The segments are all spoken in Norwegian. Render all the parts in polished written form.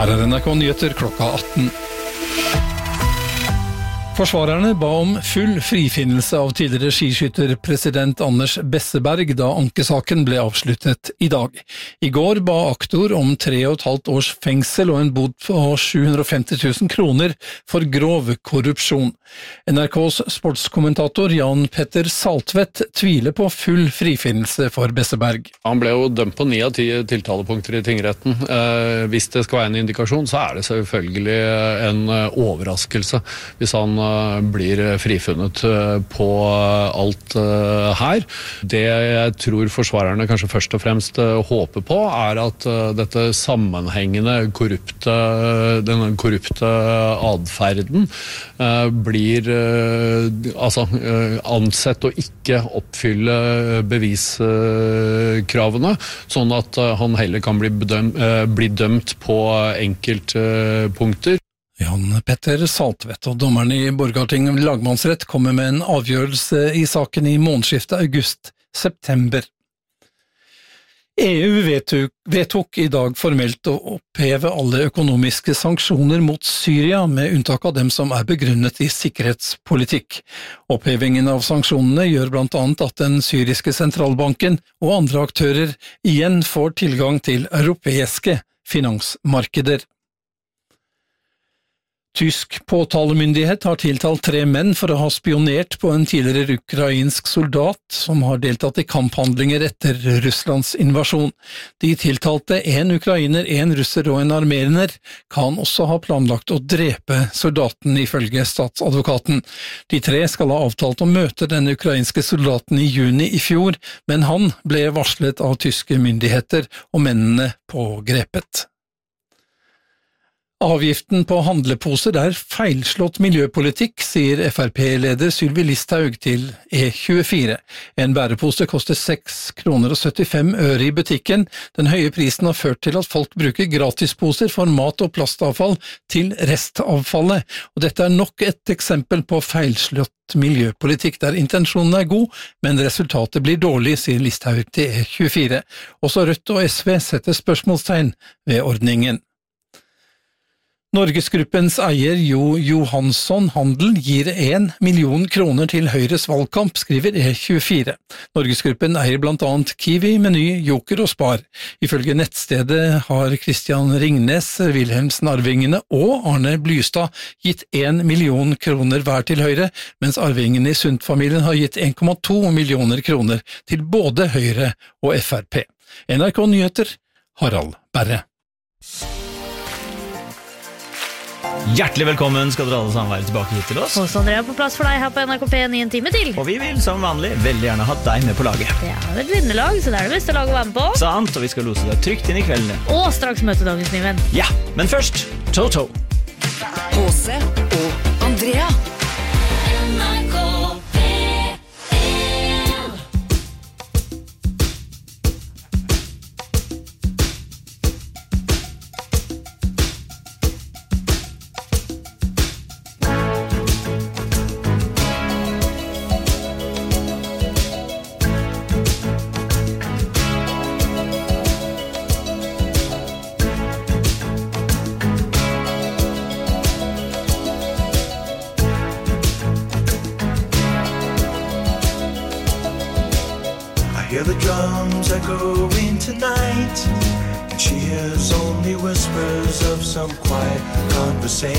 Her NRK Nyheter klokka 18. Forsvarerne ba om full frifinnelse av tidligere skiskytterpresident Anders Besseberg da ankesaken ble avsluttet i dag. I går ba aktor om 3,5 års fengsel og en bod på 750 000 kroner for grov korrupsjon. NRKs sportskommentator Jan Petter Saltvedt tviler på full frifinnelse for Besseberg. Han ble jo dømt på 9 av 10 tiltalepunkter i tingretten. Hvis det skal være en indikasjon, så er det selvfølgelig en overraskelse hvis han blir frifunnet på alt her. Det jeg tror forsvarerne kanskje først og fremst håper på, er at dette sammenhengende denne korrupte adferden blir ansett å ikke oppfylle beviskravene, sånn at han heller kan bli dømt på enkeltpunkter. Jan Petter Saltvedt og dommeren i Borgarting lagmannsrett kommer med en avgjørelse i saken i månedsskiftet august-september. EU vedtok i dag formelt å oppheve alle økonomiske sanksjoner mot Syria, med unntak av dem som er begrunnet i sikkerhetspolitikk. Opphevingen av sanksjonene gjør blant annet at den syriske sentralbanken og andre aktører igjen får tilgang til europeiske finansmarkeder. Tysk påtalemyndighet har tiltalt 3 menn for å ha spionert på en tidligere ukrainsk soldat som har deltatt i kamphandlinger etter Russlands invasjon. De tiltalte 1 ukrainer, 1 russer og en armener kan også ha planlagt å drepe soldaten, ifølge statsadvokaten. De 3 skal ha avtalt å møte den ukrainske soldaten i juni i fjor, men han ble varslet av tyske myndigheter og mennene pågrepet. Avgiften på handleposer er feilslått miljøpolitikk, sier FrP-leder Sylvi Listhaug til E24. En bærepose koster 6,75 kroner i butikken. Den høye prisen har ført til at folk bruker gratisposer for mat- og plastavfall til restavfallet, og dette er nok et eksempel på feilslått miljøpolitikk der intensjonen er god, men resultatet blir dårlig, sier Listhaug til E24. Også Rødt og SV setter spørsmålstegn ved ordningen. Norgesgruppens eier Jo Johansson Handel gir 1 million kroner til Høyres valgkamp, skriver E24. Norgesgruppen eier blant annet Kiwi, Meny, Joker og Spar. Ifølge nettstedet har Christian Ringnes, Wilhelmsen-arvingene og Arne Blystad gitt 1 million kroner hver til Høyre, mens arvingene i Sundt-familien har gitt 1,2 millioner kroner til både Høyre og FrP. NRK Nyheter, Harald Berre. Hjertelig velkommen skal dere alle sammen være tilbake hit til oss. Og Sondre er på plass for deg her på NRK P1 i en time til. Og vi vil som vanlig veldig gjerne ha deg med på laget. Det er et vinnerlag, så det er det beste laget å være med på. Sant, og vi skal lose deg trygt inn i kvelden din. Og straks møte dagens nye venn. Ja, men først, Toto. Åse og Andrea. NRK P1. Hear the drums echoing tonight, and she hears only whispers of some quiet conversation.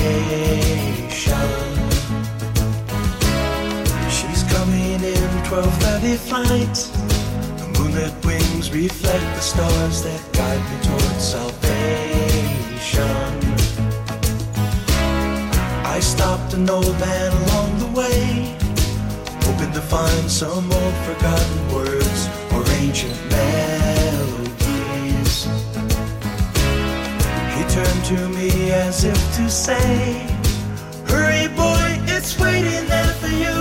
She's coming in 12:30 flight. The moonlit wings reflect the stars that guide me towards salvation. I stopped an old man along the way, hoping to find some old forgotten words or ancient melodies. He turned to me as if to say, hurry boy, it's waiting there for you.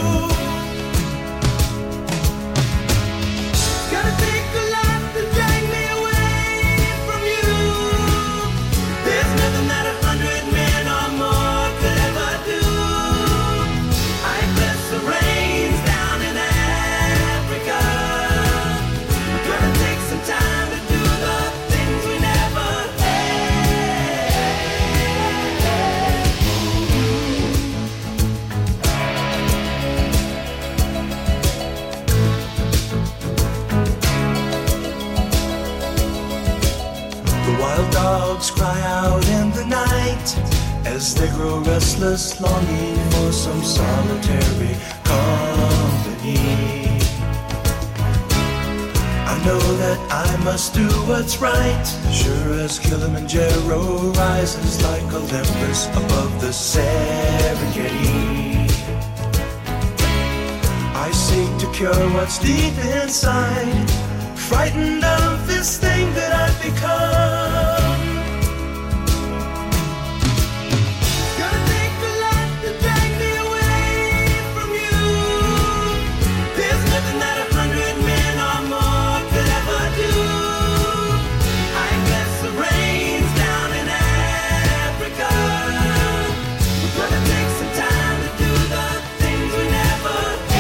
Gotta take a lot to drag me away from you. There's nothing that 100 men or more could ever do. I bless the rains down in Africa. Gonna take some time to do the things we never had. hearts cry out in the night as they grow restless, longing for some solitary company. I know that I must do what's right, sure as Kilimanjaro rises like Olympus above the Serengeti. I seek to cure what's deep inside, frightened of this thing that I've become. Gonna take a lot to drag me away from you. There's nothing that 100 men or more could ever do. I guess the rain's down in Africa. We're gonna take some time to do the things we never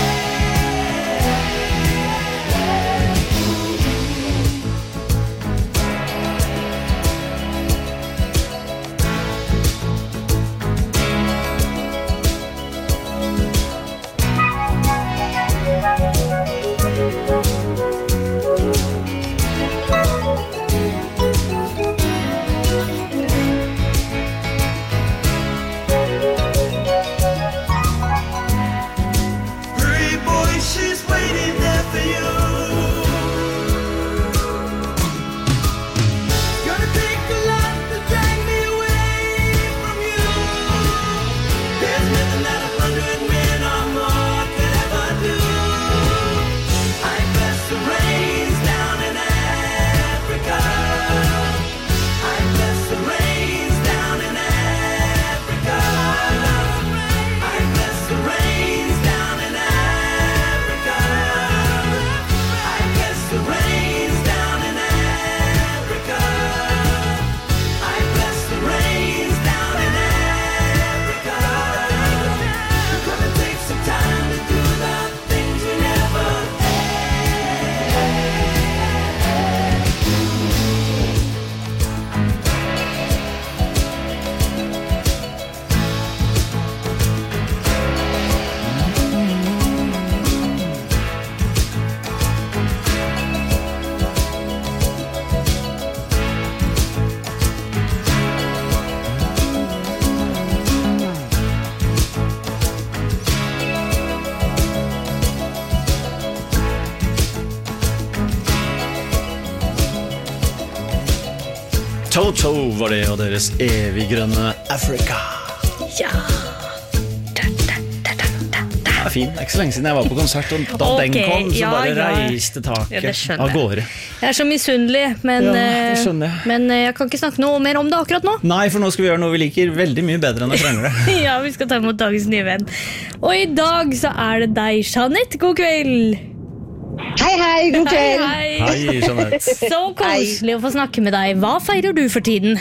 Hurry, boy, she's waiting there for you. Gonna take a lot to drag me away from you. There's nothing that 100 men or more could ever do. I guess the rain's down in Africa. I guess the rain's down in Africa. I guess the rain's down in Africa. I guess the rain's down in Africa. I guess the rain's down in Africa. We're gonna take some time to do the things we never Toto var det, og deres eviggrønne Africa. Ja. Det er fint, det er ikke så lenge siden jeg var på konsert, og da den Ok, kom, så ja, bare ja. reiste Ja, det taket skjønner av jeg. gårde. Jeg er så misunnelig, men, Ja, det skjønner jeg. men jeg kan ikke snakke noe mer om det akkurat nå. Nei, for nå skal vi gjøre noe vi liker veldig mye bedre enn å krangle. Ja, vi skal ta imot dagens nye venn. Og i dag så er det deg, Jeanette. God kveld. Hei, hei, god kveld. Hei. Hei, Jeanette. Så koselig å få snakke med deg. Hva feirer du for tiden?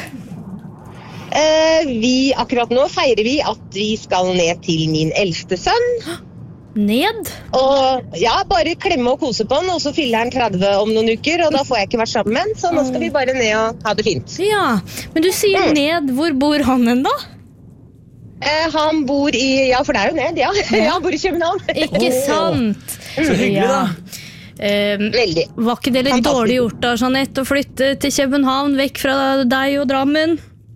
Akkurat nå feirer vi at vi skal ned til min eldste sønn. Ned? Og ja, bare klemme og kose på han, og så fyller han 30 om noen uker, og da får jeg ikke vært sammen med han, så nå skal vi bare ned og ha det fint. Ja, men du sier ned. Hvor bor han hen da? Han bor i, ja, for det er jo ned, ja. Ja, han bor i København. Ikke sant? Så hyggelig da. Veldig. Var ikke det litt Fantastisk. dårlig gjort da, Jeanette, å flytte til København, vekk fra deg og Drammen?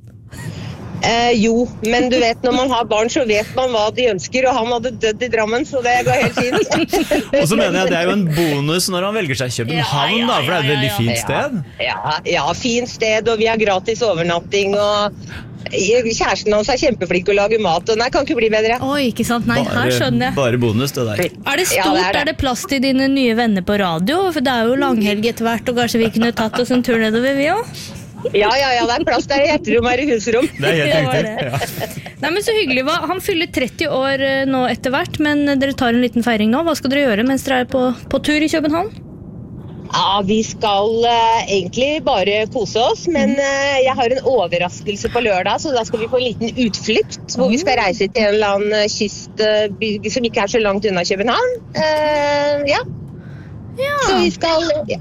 Jo, men du vet, når man har barn så vet man hva de ønsker, og han hadde dødd i Drammen, så det går helt fint. Og så mener jeg det er jo en bonus når han velger seg København, da, for det er et veldig fint sted. Ja, fint sted, og vi har gratis overnatting, og kjæresten hans er kjempeflink å lage mat, og nei, kan ikke bli bedre. Oi, ikke sant? Nei, her skjønner jeg. Bare bonus det der. Er det Ja, stort? det er det. Er det plass til dine nye venner på radio? For det er jo langhelg etter hvert, og kanskje vi kunne tatt oss en tur nedover, vi også? Ja, det er plass der i etterrom her i husrom. Det er helt Det var riktig. det. Ja. Nei, men så hyggelig. Han fyller 30 år nå etter hvert, men dere tar en liten feiring nå. Hva skal dere gjøre mens dere er på tur i København? Ja, vi skal egentlig bare kose oss, men jeg har en overraskelse på lørdag, så da skal vi på en liten utflukt, hvor vi skal reise til en eller annen kystby som ikke er så langt unna København. Ja. Så vi skal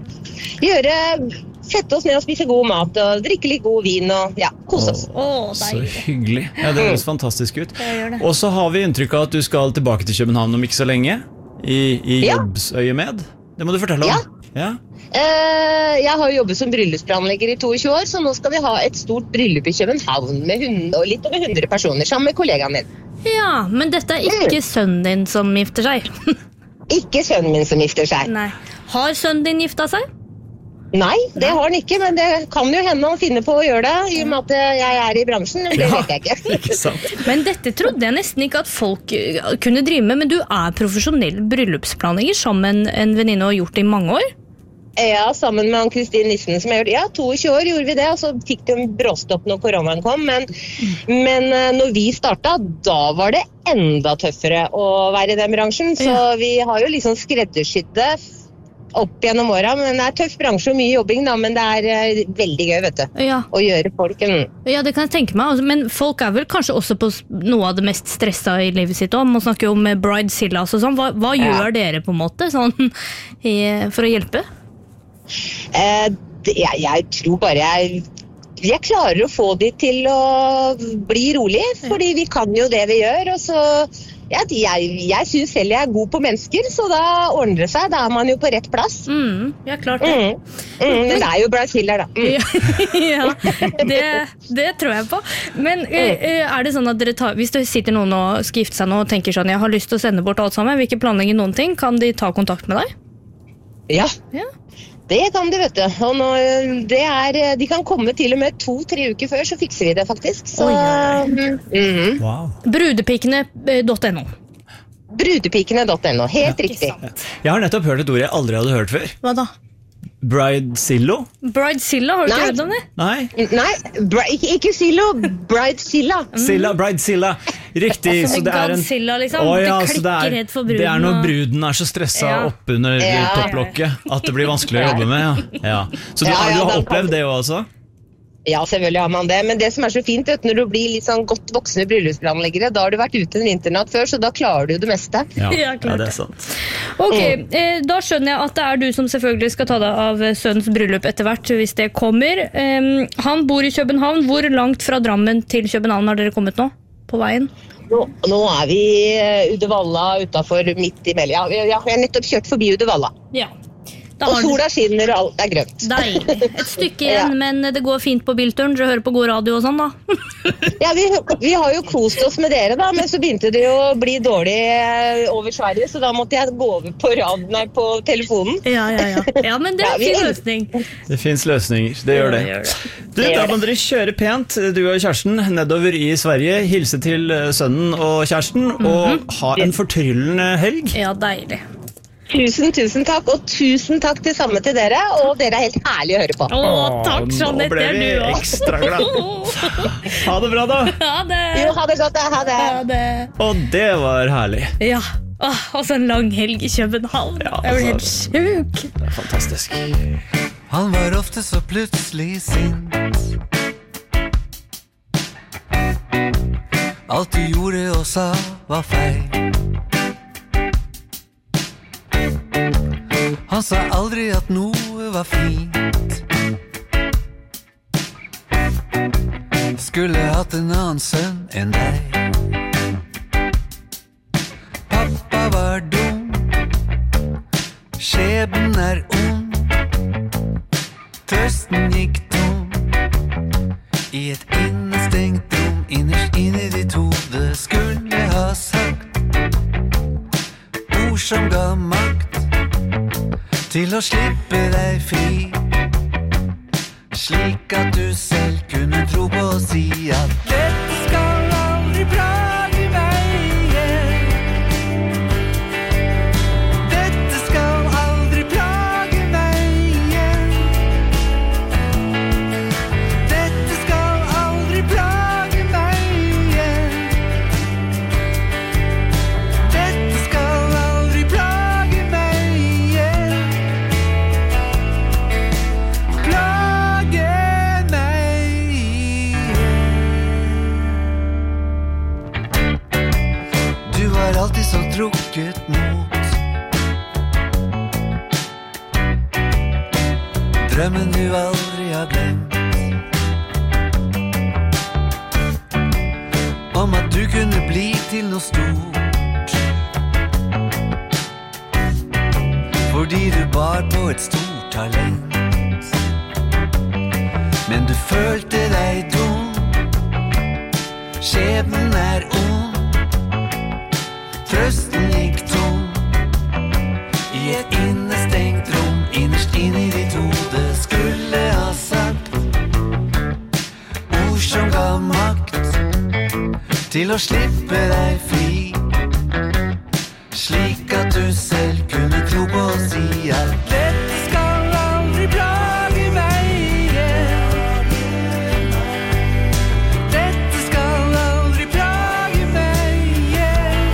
sette oss ned og spise god mat og drikke litt god vin og kose oss. Så hyggelig. Ja, det høres fantastisk ut. gjør det. Og så har vi inntrykk av at du skal tilbake til København om ikke så lenge, i Ja. jobbsøyemed. Det må du fortelle om. Ja. Ja. Jeg har jo jobbet som bryllupsplanlegger i 22 år, så nå skal vi ha et stort bryllup i København med litt over 100 personer sammen med kollegaen min. Ja, men dette er ikke sønnen din som gifter seg. Ikke sønnen min som gifter seg. Nei. Har sønnen din gifta seg? Nei, det har han ikke, men det kan jo hende han finner på å gjøre det, i og med at jeg er i bransjen, det vet jeg ikke. Ikke sant? Men dette trodde jeg nesten ikke at folk kunne drive med, men du er profesjonell bryllupsplanlegger som en venninne og har gjort det i mange år? Ja, sammen med Kristin Nissen som jeg gjorde. Ja, 22 år gjorde vi det, og så fikk de en bråstopp når koronaen kom, men når vi startet, da var det enda tøffere å være i den bransjen, så vi har jo liksom skreddersydd det opp gjennom året, men det er tøff bransje og mye jobbing da, men det er veldig gøy, vet du, å gjøre folk. Ja, det kan jeg tenke meg, men folk er vel kanskje også på noe av det mest stresset i livet sitt også. Man snakker jo om bridezillas og sånn. Hva gjør dere på en måte sånn, for å hjelpe? Jeg tror bare jeg klarer å få de til å bli rolig, fordi vi kan jo det vi gjør, og så jeg synes selv jeg er god på mennesker, så da ordner det seg, da er man jo på rett plass. Ja, klart det. Men det er jo bridezilla da. Ja, det tror jeg på. Men er det sånn at dere hvis det sitter noen og skal gifte seg nå og tenker sånn, jeg har lyst til å sende bort alt sammen, vil ikke planlegge noen ting, kan de ta kontakt med deg? Ja. Det kan de, vet du. Og de kan komme til og med 2-3 uker før, så fikser vi det faktisk. Så, Wow. Brudepikene.no. Brudepikene.no, helt riktig. Jeg har nettopp hørt et ord jeg aldri hadde hørt før. Hva da? Bridezilla? Bridezilla, har du ikke hørt om det? Nei. Ikke Zillo, Bridezilla. Bridezilla. Riktig. Altså, så det er Godzilla, liksom. ja, det klikker helt for bruden. Det er når bruden er så stresset oppunder topplokket at det blir vanskelig å jobbe med. Ja. Så du har opplevd det også? Ja, selvfølgelig har man det, men det som er så fint, vet du, når du blir litt sånn godt voksne bryllupsplanleggere, da har du vært ute en vinternatt før, så da klarer du det meste. Ja, klart det er sant. Ok, da skjønner jeg at det er du som selvfølgelig skal ta deg av sønnens bryllup etter hvert, hvis det kommer. Han bor i København. Hvor langt fra Drammen til København har dere kommet nå, på veien? Nå er vi Uddevalla utenfor midt i Melja. Jeg har nettopp kjørt forbi Uddevalla. Ja. Og sola skinner og alt er grønt. Deilig. Et stykke igjen, men det går fint på bilturen. Dere hører på god radio og sånn, da. Ja, vi har jo kost oss med dere, da, men så begynte det jo å bli dårlig over Sverige, så da måtte jeg gå over på telefonen. Ja, men det er en fin løsning. Det finnes løsninger, det gjør det. Da må dere kjøre pent, du og kjæresten, nedover i Sverige, hilse til sønnen og kjæresten, og ha en fortryllende helg. Ja, deilig. Tusen takk, og tusen takk til samme til dere, og dere er helt herlige å høre på. Takk, Jeanette, nå ble vi ekstra glad. Ha det bra da. Ha det. Jo, ha det godt, ha det. Og det var herlig. Ja, og så en lang helg i København. Jeg ble helt sjuk. Det er fantastisk. Han var ofte så plutselig sint. Alt du gjorde og sa var feil. Han sa aldri at noe var fint. Skulle hatt en annen sønn enn deg. Pappa var dum, skjebnen er ond. Trøsten gikk tom i et innestengt rom. Innerst inne i ditt hode skulle ha sagt ord som ga makt til å slippe deg fri, slik at du selv kunne tro på å si at dette skal aldri plage meg igjen. Dette skal aldri plage meg igjen. Dette skal aldri plage meg igjen. Dette skal aldri plage meg igjen. Alltid så trukket mot drømmen du aldri har glemt, om at du kunne bli til noe stort. fordi du bar på et stort talent. Men du følte deg dum, skjebnen ond, trøsten gikk tom, i et innestengt rom, innerst inn i ditt hode skulle ha sagt ord som ga makt til å slippe deg fri, slik at du selv kunne tro på å si at dette skal aldri plage meg igjen. Dette skal aldri plage meg igjen.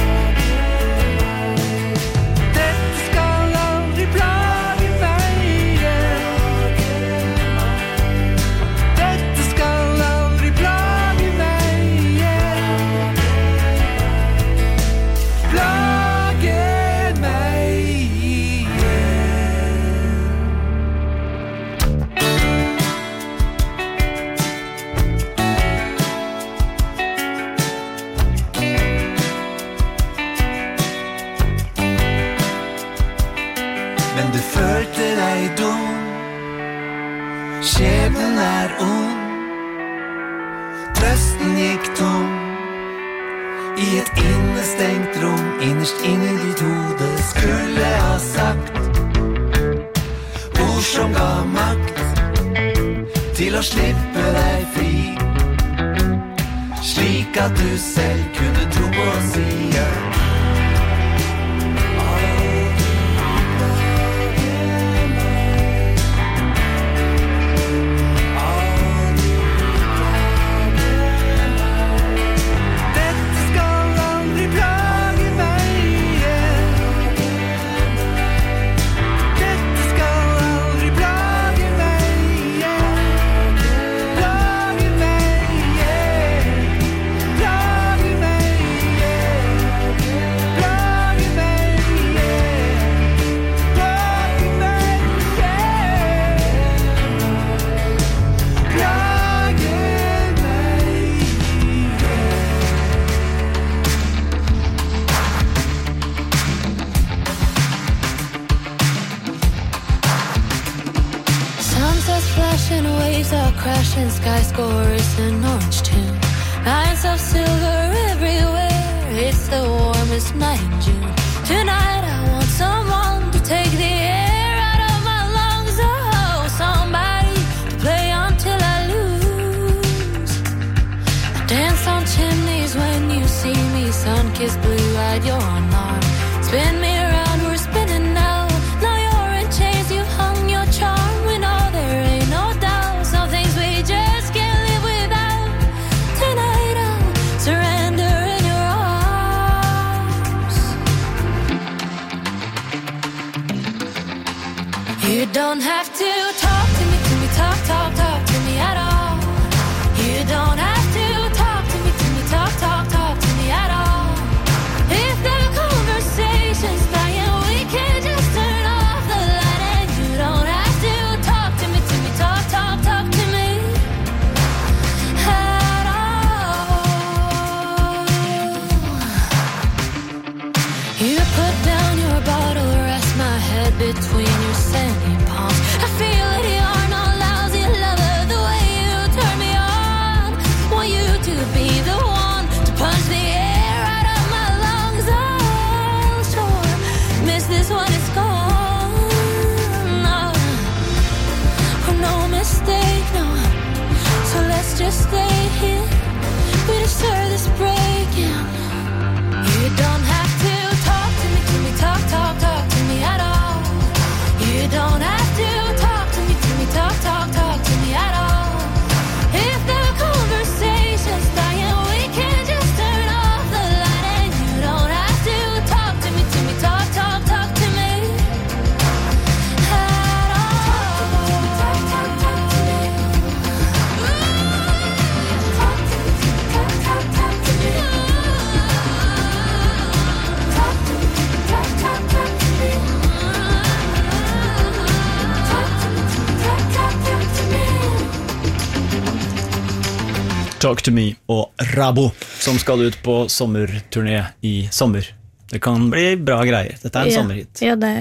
Dette skal aldri plage meg igjen. Dette skal aldri plage meg igjen. Plage meg igjen. Men du følte deg dum, skjebnen ond, trøsten gikk tom, i et innestengt rom, innerst inn i ditt hode skulle ha sagt ord som ga makt til å slippe deg fri, slik at du selv kunne tro på å si ja. Dette skal aldri plage meg igjen. Dette skal aldri plage meg igjen. Plage meg igjen. Plage meg igjen. Plage meg igjen. Plage meg igjen. Plage meg Sunsets flashing, waves are crashing, sky scores an orange tune. Lines of silver everywhere, it's the warmest night in June. Tonight I want someone to take the air out of my lungs. Oh, somebody to play until I lose. I dance on chimneys when you see me, sun-kissed blue-eyed, you're unarmed. Spin me around, we're spinning now. Now you're in chains, you've hung your charm. We know there ain't no doubt, some things we just can't live without. Tonight I'll surrender in your arms. You don't have to talk to me, talk to me at all. You don't have to talk to me, talk to me at all. If the conversation's dying, we can just turn off the light. And you don't have to talk to me, talk to me at all. You put down your bottle, rest my head between your sandy palms. I feel it, you're no lousy lover. The way you turn me on, want you to be the one to punch the air out of my lungs. I'll sure miss this when it's gone. No, oh, no mistake, no. So let's just stay here. We deserve this break, yeah. You don't have to talk to me, talk to me at all. You don't have to talk to me, talk to me at all. If the conversation's dying, we can just turn off the light. And you don't have to talk to me, talk to me at all. Talk to me. Talk to me og Rabo, som skal ut på sommerturné i sommer. Det kan bli bra greier. Dette en sommerhit. Ja, det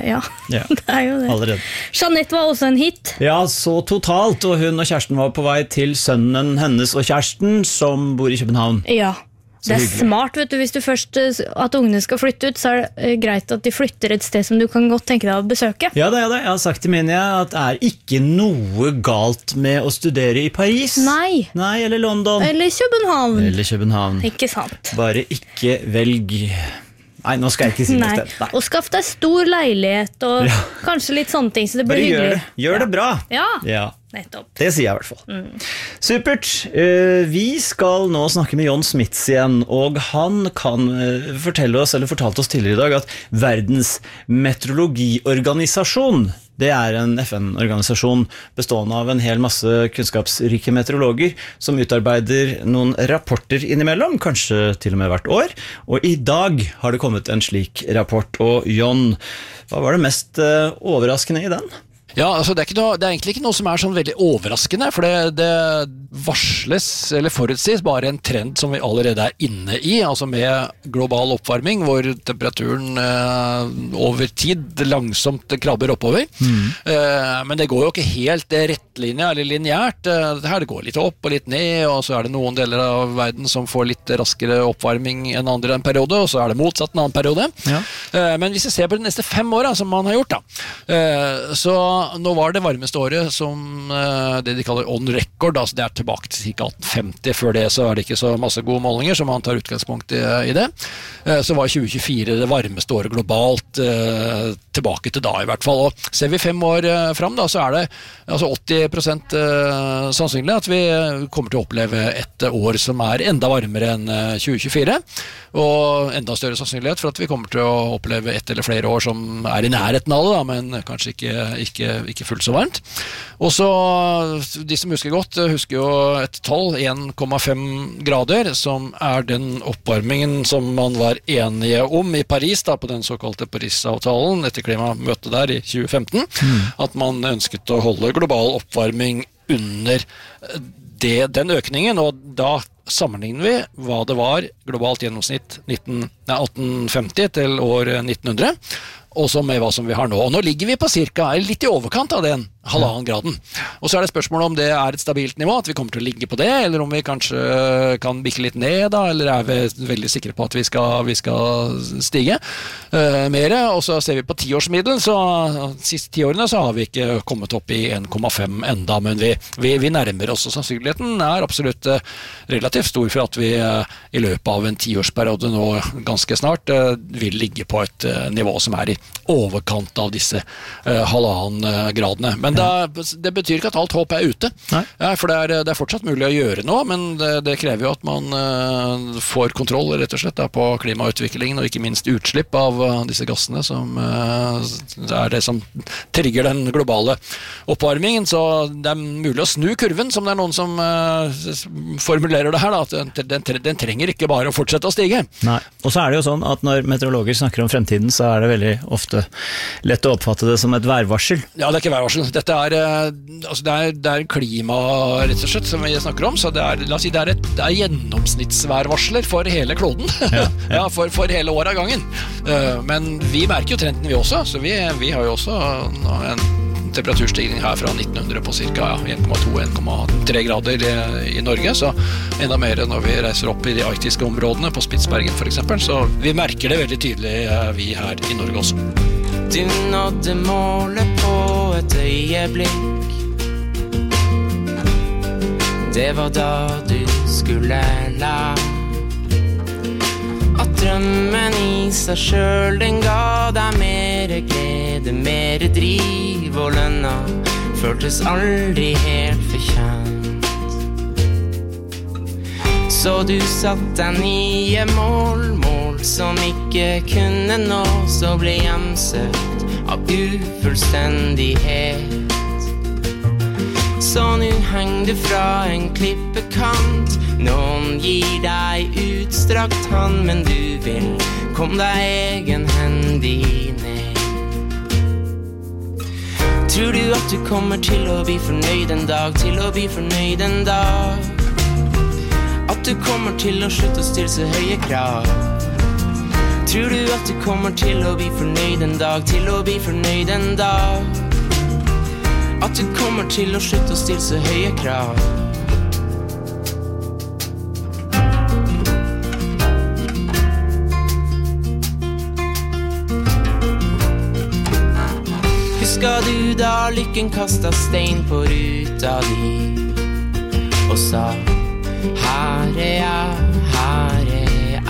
jo det. Allerede. Jeanette var også en hit. Ja, så totalt, og hun og kjæresten var på vei til sønnen hennes og kjæresten, som bor i København. Ja. Det er smart, vet du, hvis du først at ungene skal flytte ut, så det greit at de flytter et sted som du kan godt tenke deg å besøke. Ja, det. Jeg har sagt til mine at det ikke noe galt med å studere i Paris. Nei, eller London. Eller København. Ikke sant. Bare ikke velg... Nei, nå skal jeg ikke si noe sted. Nei. Og skaff deg stor leilighet og kanskje litt sånne ting, så det blir hyggelig. Gjør det bra. Ja. Nettopp. Det sier jeg i hvert fall. Supert. Vi skal nå snakke med John Smits igjen, og han kan fortalte oss tidligere i dag at Verdens meteorologiorganisasjon, det en FN-organisasjon bestående av en hel masse kunnskapsrike meteorologer som utarbeider noen rapporter innimellom, kanskje til og med hvert år, og i dag har det kommet en slik rapport. Og John, hva var det mest overraskende i den? Ja, altså det egentlig ikke noe som sånn veldig overraskende, for det varsles eller forutsies bare en trend som vi allerede inne i, altså med global oppvarming, hvor temperaturen over tid langsomt krabber oppover. Men det går jo ikke helt rettlinje eller lineært. Det går litt opp og litt ned, og så det noen deler av verden som får litt raskere oppvarming enn andre en periode, og så det motsatt en annen periode. Ja. Men hvis vi ser på de neste 5 årene som man har gjort da, så nå var det varmeste året som det de kaller on record, altså det tilbake til ca. 1850, før det så det ikke så masse gode målinger som man tar utgangspunkt i det. Så var 2024 det varmeste året globalt, tilbake til da i hvert fall. Og ser vi 5 år fram da, så det altså 80% sannsynlig at vi kommer til å oppleve et år som enda varmere enn 2024, og enda større sannsynlighet for at vi kommer til å oppleve et eller flere år som i nærheten av det da, men kanskje ikke fullt så varmt. Og så, de som husker godt, husker jo et tall, 1,5 grader, som den oppvarmingen som man var enige om i Paris, da, på den såkalte Paris-avtalen, etter klimamøtet der i 2015, at man ønsket å holde global oppvarming under den økningen, og da sammenligner vi hva det var globalt gjennomsnitt 1850 til år 1900, og så med hva som vi har nå. Og nå ligger vi på cirka, litt i overkant av den 1,5 graden. Og så det spørsmålet om det et stabilt nivå, at vi kommer til å ligge på det, eller om vi kanskje kan bikke litt ned da, eller vi veldig sikre på at vi skal stige mer. Og så ser vi på 10-årsmiddel, så de siste 10 årene så har vi ikke kommet opp i 1,5 enda, men vi nærmer oss, og sannsynligheten absolutt relativt stor for at vi i løpet av en 10-årsperiode nå ganske snart vil ligge på et nivå som i overkant av disse 1,5 gradene. Men det betyr ikke at alt håp ute. Ja, for det fortsatt mulig å gjøre noe, men det krever jo at man får kontroll rett og slett på klimautviklingen, og ikke minst utslipp av disse gassene, som det som trigger den globale oppvarmingen. Så det mulig å snu kurven, som det noen som formulerer det her, da, at den trenger ikke bare å fortsette å stige. Nei. Og så det jo sånn at når meteorologer snakker om fremtiden, så det veldig ofte lett å oppfatte det som et værvarsel. Ja, det ikke værvarsel. Dette det klima, rett og slett, som vi snakker om, så la oss si, det gjennomsnittsværvarsler for hele kloden. Ja, for hele året av gangen. Men vi merker jo trenden vi også, så vi har jo også en temperaturstigning her fra 1900 på cirka 1,2-1,3 grader i Norge, så enda mer når vi reiser opp i de arktiske områdene, på Spitsbergen for eksempel, så vi merker det veldig tydelig vi her i Norge også. Du nådde målet på et øyeblikk. Det var da du skulle la at drømmen i seg selv, den ga deg mer glede, mer driv, og lønna føltes aldri helt fortjent. Så du satt deg nye mål som ikke kunne nås, og ble hjemsøkt av ufullstendighet. Så nu henger du fra en klippekant, noen gir deg utstrakt hand, men du vil kom deg egenhendig ned. Tror du at du kommer til å bli fornøyd en dag, til å bli fornøyd en dag? At du kommer til å slutte å stille så høye krav? Tror du at du kommer til å bli fornøyd en dag, til å bli fornøyd en dag? At du kommer til å slutte å stille så høye krav? Husker du da lykken kastet stein på ruta di og sa her jeg, her jeg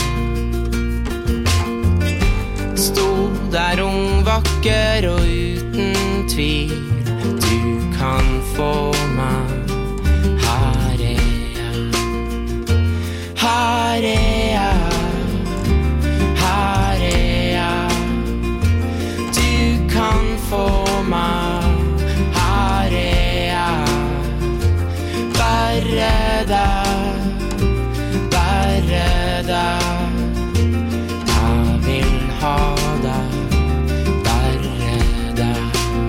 Stå der ung, vakker og uten tvil Du kan få meg her jeg, her jeg kan få meg her jeg bare deg jeg vil ha deg bare deg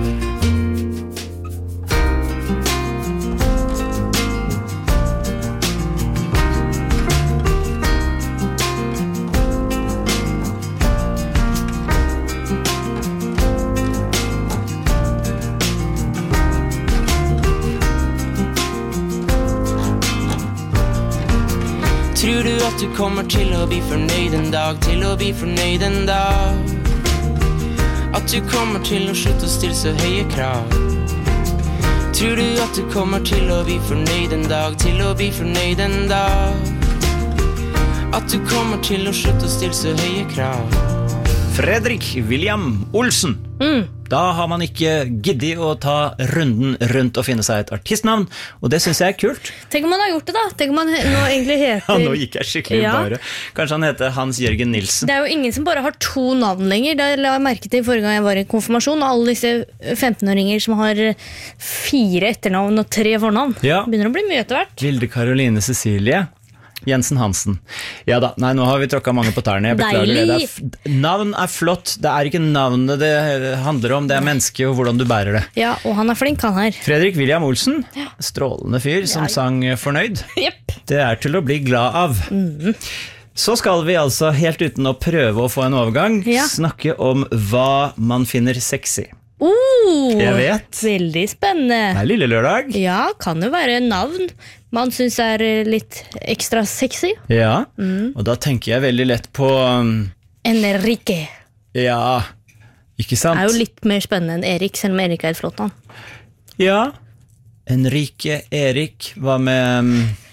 Tror du at du kommer til å bli fornøyd en dag, til å bli fornøyd en dag? At du kommer til å slutte å stille så høye krav? Tror du at du kommer til å bli fornøyd en dag, til å bli fornøyd en dag? At du kommer til å slutte å stille så høye krav? Fredrik William Olsen. Da har man ikke giddet å ta runden rundt og finne seg et artistnavn, og det synes jeg kult. Tenk om man har gjort det da. Tenk om han nå egentlig heter... Ja, nå gikk jeg skikkelig bare. Kanskje han heter Hans-Jørgen Nilsen. Det er jo ingen som bare har 2 navn lenger. Det la jeg merke til forrige gang jeg var i konfirmasjon. Alle disse 15-åringer som har 4 etternavn og 3 fornavn. Ja. Begynner å bli mye etter hvert. Vilde Karoline Cecilie Jensen Hansen. Ja da, nei, nå har vi tråkket mange på tærne. Jeg beklager det. Navn er flott. Det er ikke navnet det handler om, det er mennesket og hvordan du bærer det. Ja, og han er flink, han her. Fredrik William Olsen, strålende fyr som sang Fornøyd. Yep. Det er til å bli glad av. Så skal vi altså, helt uten å prøve å få en overgang, snakke om hva man finner sexy. Jeg vet. Veldig spennende. Det er lille lørdag. Ja, kan jo være navn man synes er litt ekstra sexy. Ja, og da tenker jeg veldig lett på Enrique. Ja, ikke sant? Det er jo litt mer spennende enn Erik, selv om Erik er et flott navn. Ja, Enrique, Erik, hva med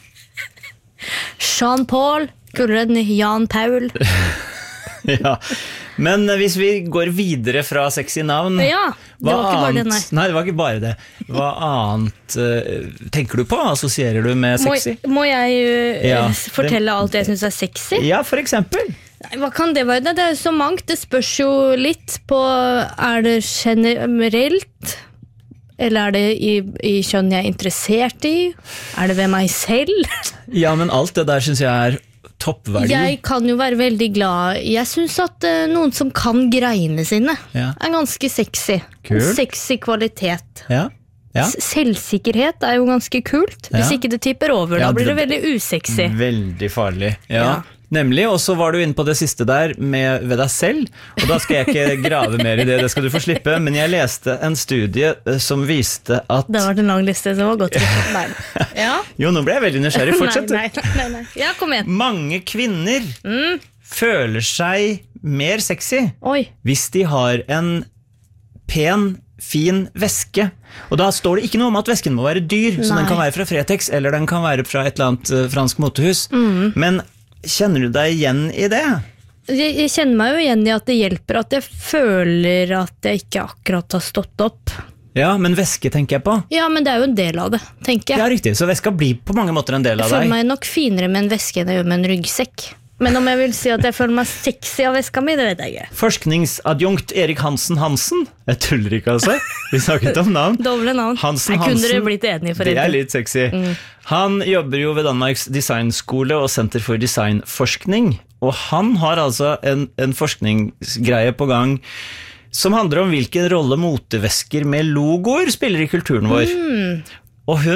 Jean-Paul, kulere enn Jan Paul. Ja, men hvis vi går videre fra sexy navn, ja, det var ikke bare det, nei, det var ikke bare det. Hva annet tenker du på? Assosierer du med sexy? Må jeg fortelle alt jeg synes er sexy? Ja, for eksempel. Nei, hva kan det være? Det er jo så mangt. Det spørs jo litt på, er det generelt? Eller er det i kjønn jeg er interessert i? Er det ved meg selv? Ja, men alt det der synes jeg er toppverdi. Jeg kan jo være veldig glad. Jeg synes at noen som kan greiene sine er ganske sexy. Sexy kvalitet. Ja. Selvsikkerhet er jo ganske kult. Hvis ikke det tipper over, da blir det veldig usexy. Veldig farlig. Ja. Nemlig, og så var du inne på det siste der med ved deg selv, og da skal jeg ikke grave mer i det, det skal du få slippe, men jeg leste en studie som viste at... Det var en lang liste som var godt. Jo, nå ble jeg veldig nysgjerrig, fortsett. Nei. Ja, kom igjen. Mange kvinner føler seg mer sexy hvis de har en pen, fin veske. Og da står det ikke noe om at vesken må være dyr, så den kan være fra Fretex, eller den kan være fra et eller annet fransk motehus, men kjenner du deg igjen i det? Jeg kjenner meg jo igjen i at det hjelper at jeg føler at jeg ikke akkurat har stått opp. Ja, men veske tenker jeg på. Ja, men det er jo en del av det, tenker jeg. Ja, riktig, så veska blir på mange måter en del av deg. Jeg føler meg nok finere med en veske enn jeg gjør med en ryggsekk. Men om jeg vil si at jeg føler meg sexy av veska mi, det vet jeg ikke. Forskningsadjunkt Erik Hansen. Jeg tuller ikke altså. Vi snakket om navn. Doble navn. Hansen. Jeg kunne dere blitt enige for det er litt sexy. Han jobber jo ved Danmarks designskole og Senter for designforskning. Og han har altså en forskningsgreie på gang som handler om hvilken rolle motevesker med logoer spiller i kulturen vår. Og hun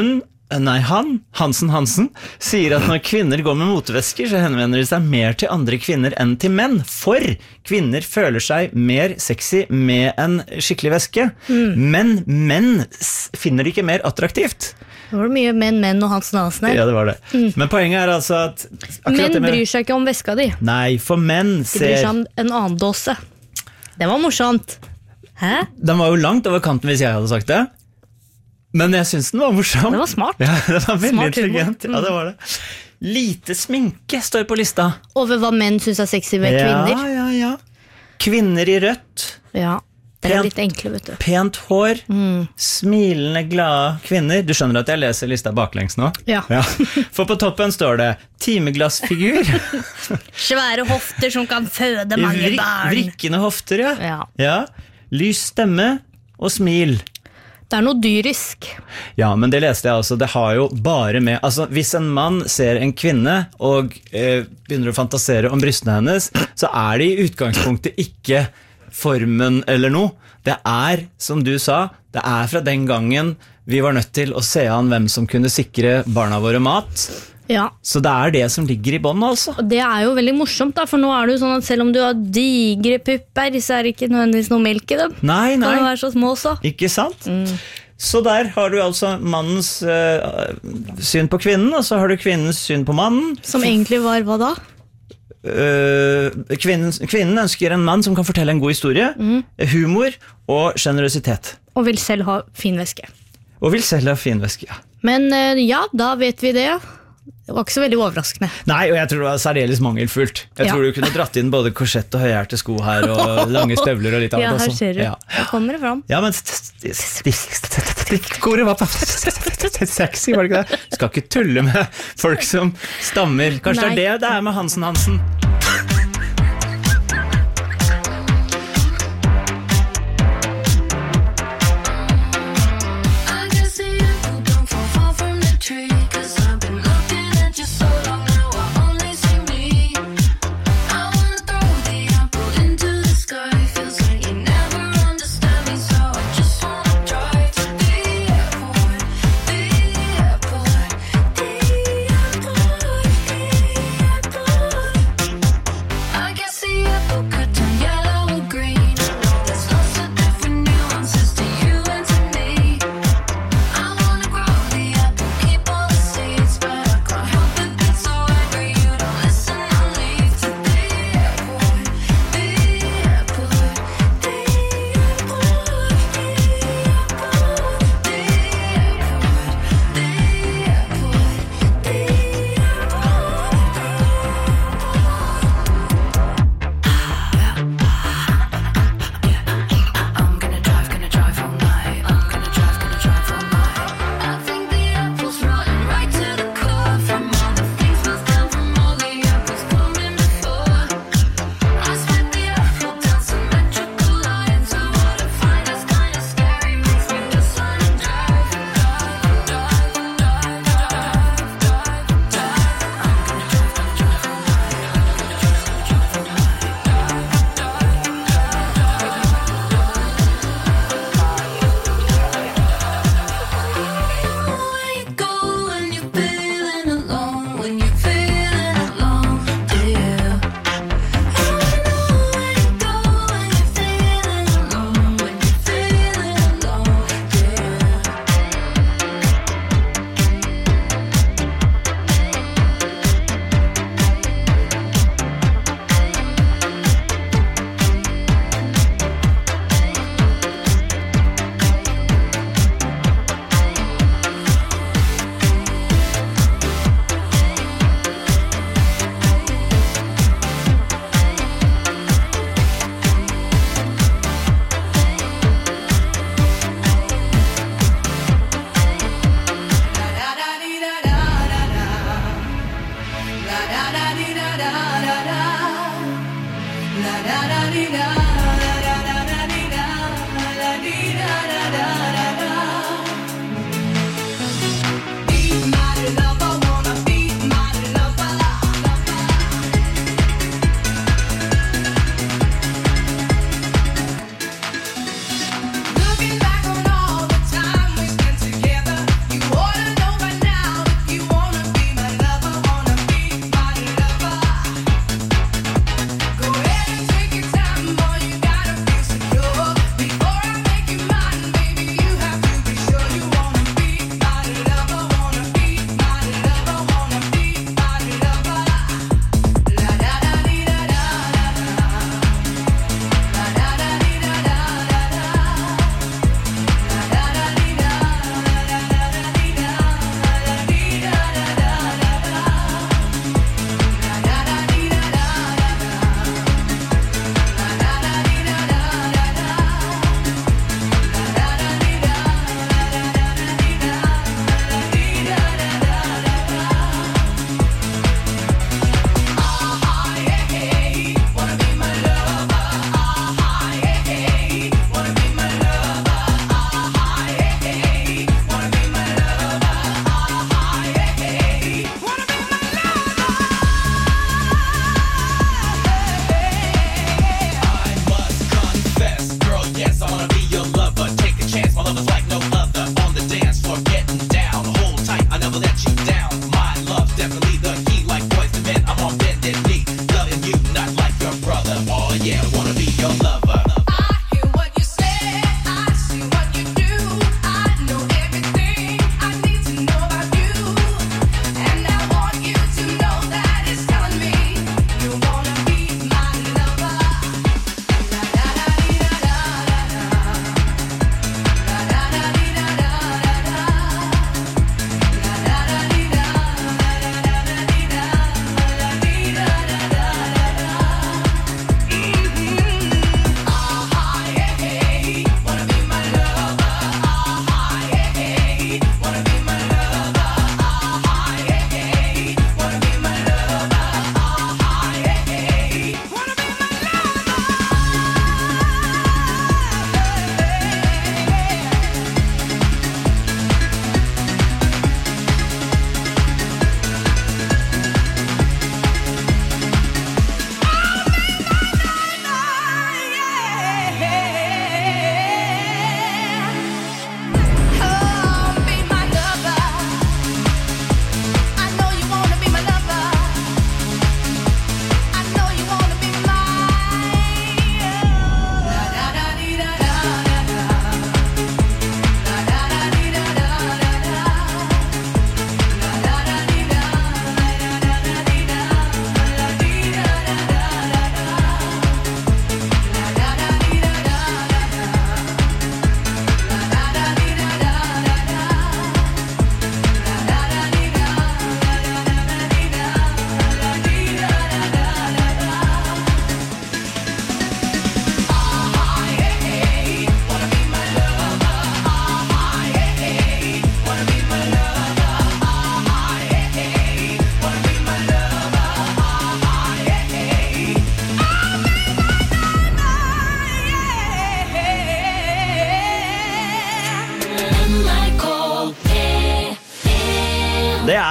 Nei, Hansen, sier at når kvinner går med motevesker, så henvender de seg mer til andre kvinner enn til menn. For kvinner føler seg mer sexy med en skikkelig veske. Men menn finner det ikke mer attraktivt. Det var mye menn og Hansen her. Ja, det var det. Men poenget er altså at menn bryr seg ikke om veska di. Nei, for menn De bryr seg om en annen dåse. Det var morsomt. Hæ? Den var jo langt over kanten hvis jeg hadde sagt det. Men jeg synes den var morsom. Det var smart. Ja, det var veldig Smart humor. intelligent. Ja, det var det. Lite sminke står på lista. Over hva menn synes er sexy ved kvinner. Ja. Kvinner i rødt. Ja, det er litt enkle, vet du. Pent hår. Smilende, glade kvinner. Du skjønner at jeg leser lista baklengs nå? Ja. For på toppen står det timeglassfigur. Svære hofter som kan føde mange barn. Vrikkende hofter, ja. Lys stemme og smil. Det er noe dyrisk. Ja, men det leste jeg også. Det har jo bare med... Altså, hvis en mann ser en kvinne og begynner å fantasere om brystene hennes, så er det i utgangspunktet ikke formen eller noe. Det er, som du sa, det er fra den gangen vi var nødt til å se an hvem som kunne sikre barna våre mat. Ja. Så det er det som ligger i bånd, altså. Og det er jo veldig morsomt, da, for nå er det jo sånn at selv om du har digre pupper, så er det ikke nødvendigvis noe melk i dem. Nei. Kan det være så små så? Ikke sant? Så der har du altså mannens syn på kvinnen, og så har du kvinnens syn på mannen. Som egentlig var hva da? Kvinnen ønsker en mann som kan fortelle en god historie, humor og generøsitet. Og vil selv ha fin væske. Ja. Men ja, da vet vi det. Det var ikke så veldig overraskende. Nei, og jeg tror det var særdeles mangelfullt. Jeg tror du kunne dratt inn både korsett og høyhælte sko her, og lange støvler og litt av det. Ja, her ser du. Da kommer det fram. Ja, men stikkordet var sexy, var det ikke det? Du skal ikke tulle med folk som stammer. Kanskje det er det med Hansen.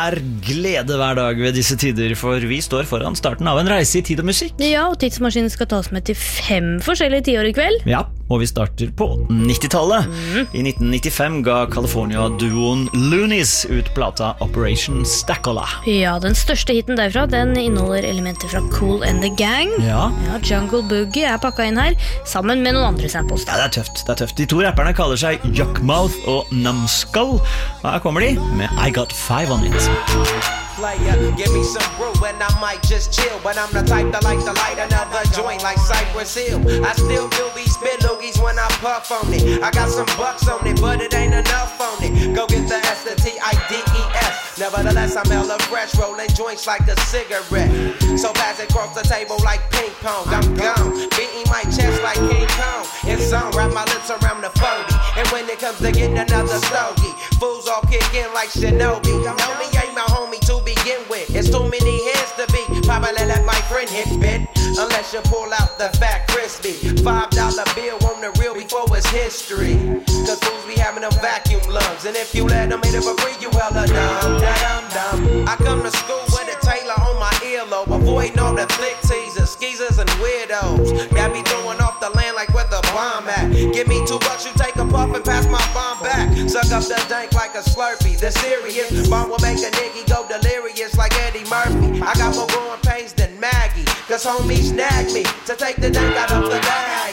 er glede hver dag ved disse tider, for vi står foran starten av en reise i tid og musikk. Ja, og tidsmaskinen skal ta oss med til 5 forskjellige tiår i kveld. Ja, og vi starter på 90-tallet. I 1995 ga California-duoen Loonies ut plata Operation Stackola. Ja, den største hiten derfra, den inneholder elementer fra Kool and the Gang. Ja. Jungle Boogie er pakka inn her, sammen med noen andre samples. Ja, det er tøft. De to rapperne kaller seg Yuckmouth og Numbskull. Og her kommer de med I Got 5 on It. Player, give me some brew and I might just chill. But I'm the type that like to light another joint like Cypress Hill. I still do these spit loogies when I puff on it. I got some bucks on it, but it ain't enough on it. Go get the S, the T-I-D-E-S. Nevertheless, I'm hella fresh, rolling joints like a cigarette. So pass it across the table like ping pong. I'm gone, beating my chest like King Kong. It's on, wrap my lips around the 40. And when it comes to getting another stogie, fools all kick in like Shinobi. Only ain't my homie to begin with. It's too many heads to be. Probably let my friend hit bit. Unless you pull out the fat crispy $5 bill on the real before it's history. Cause fools be having them vacuum lungs. And if you let them hit it for free, you hella dumb. I come to school with a Taylor on my earlobe. Avoiding all the thick teasers, skeezers and weirdos. Got me throwing off the land like where the bomb at. Give me $2, you take a puff and pass my bomb back. Suck up the dank like a Slurpee. The serious bomb will make a nigga go delirious like Eddie Murphy. I got more growing pains than Maggie. Cause homies snagged me to take the dank out of the bag.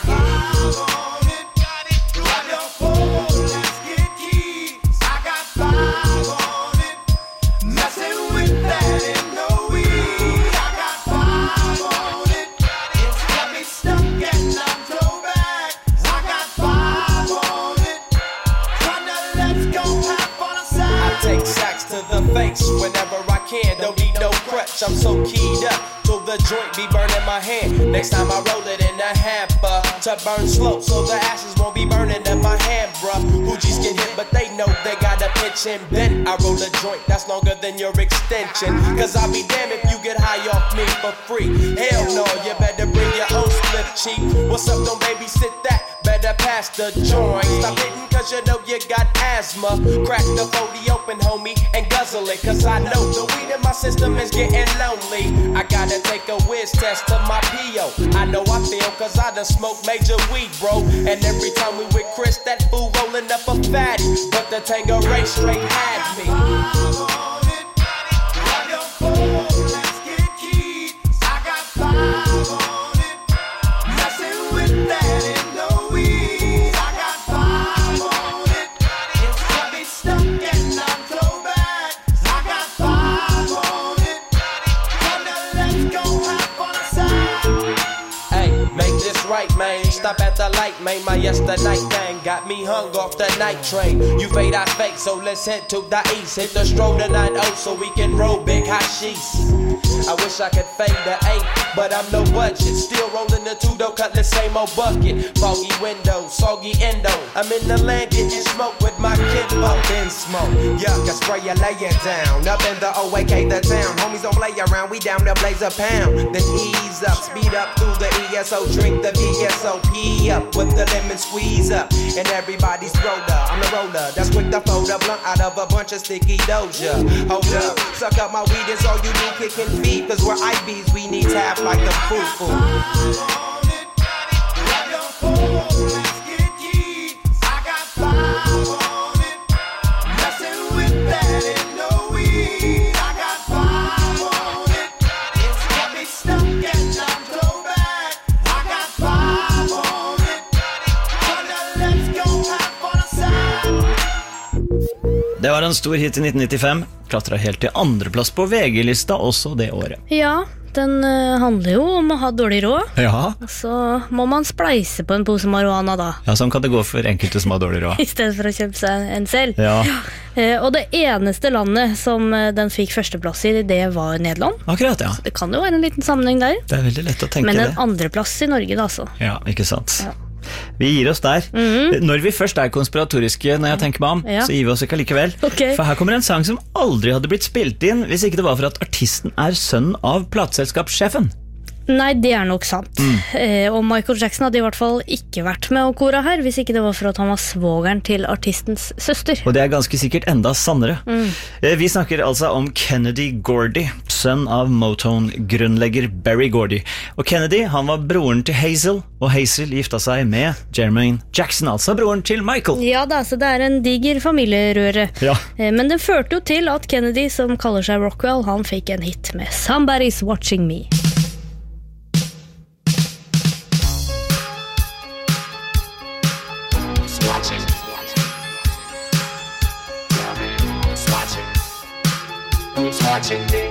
Whenever I can, don't need no crutch. I'm so keyed up till the joint be burning my hand. Next time I roll it in a hamper to burn slow, so the ashes won't be burning in my hand, bruh. Hoogies get hit, but they know they got a pitch and bent. I roll a joint that's longer than your extension. Cause I'll be damned if you get high off me for free. Hell no, you better bring your own split, cheap. What's up, don't babysit that? Better pass the joint. Stop hitting cause you know you got asthma. Crack the 40 open, homie, and guzzle it. Cause I know the weed in my system is getting lonely. I gotta take a whiz test to my P.O. I know I feel cause I done smoked major weed, bro. And every time we with Chris, that fool rolling up a fatty. But the Tangeray straight had me. Stop at the light, man, my yesterday thing got me hung off the night train. You fade, I fake, so let's head to the east. Hit the stroll to 9-0 so we can roll big hashish. I wish I could fade the 8, but I'm no budget. Still rolling the 2 though, cut the same old bucket. Foggy window, soggy endo. I'm in the land getting smoke with my kid up in smoke. Yuck, I spray you, lay it down. Up in the OAK, the town. Homies don't play around, we down to blaze a pound. Then ease up, speed up through the ESO. Drink the VSOP up with the lemon squeeze up. And everybody's roller, I'm the roller. That's quick to fold a blunt out of a bunch of sticky doja. Hold up, suck up my weed, it's all you do, kicking feet. Cause we're IBs, we need tap like the foo-foo. Det var en stor hit i 1995, klatret helt til andreplass på VG-lista også det året. Ja, den handler jo om å ha dårlig råd. Ja. Så må man spleise på en pose marihuana da. Ja, sånn kan det gå for enkelte som har dårlig råd. I stedet for å kjøpe seg en selv. Ja. Og det eneste landet som den fikk førsteplass i, det var Nederland. Akkurat, ja. Så det kan jo være en liten sammenheng der. Det er veldig lett å tenke det. Men en andreplass i Norge da, altså. Ja, ikke sant. Ja. Vi gir oss der. Når vi først er konspiratoriske, når jeg tenker meg om, så gir vi oss ikke likevel. For her kommer en sang som aldri hadde blitt spilt inn hvis ikke det var for at artisten er sønnen av plateselskapssjefen. Nei, det er nok sant. Og Michael Jackson hadde i hvert fall ikke vært med og kora her, hvis ikke det var for at han var svogeren til artistens søster. Og det er ganske sikkert enda sannere. Vi snakker altså om Kennedy Gordy, sønn av Motown-grunnlegger Berry Gordy. Og Kennedy, han var broren til Hazel, og Hazel gifta seg med Jermaine Jackson, altså broren til Michael. Ja da, så det er en diger familierøre. Ja. Men den førte jo til at Kennedy, som kaller seg Rockwell, han fikk en hit med Somebody's Watching Me. Watching me.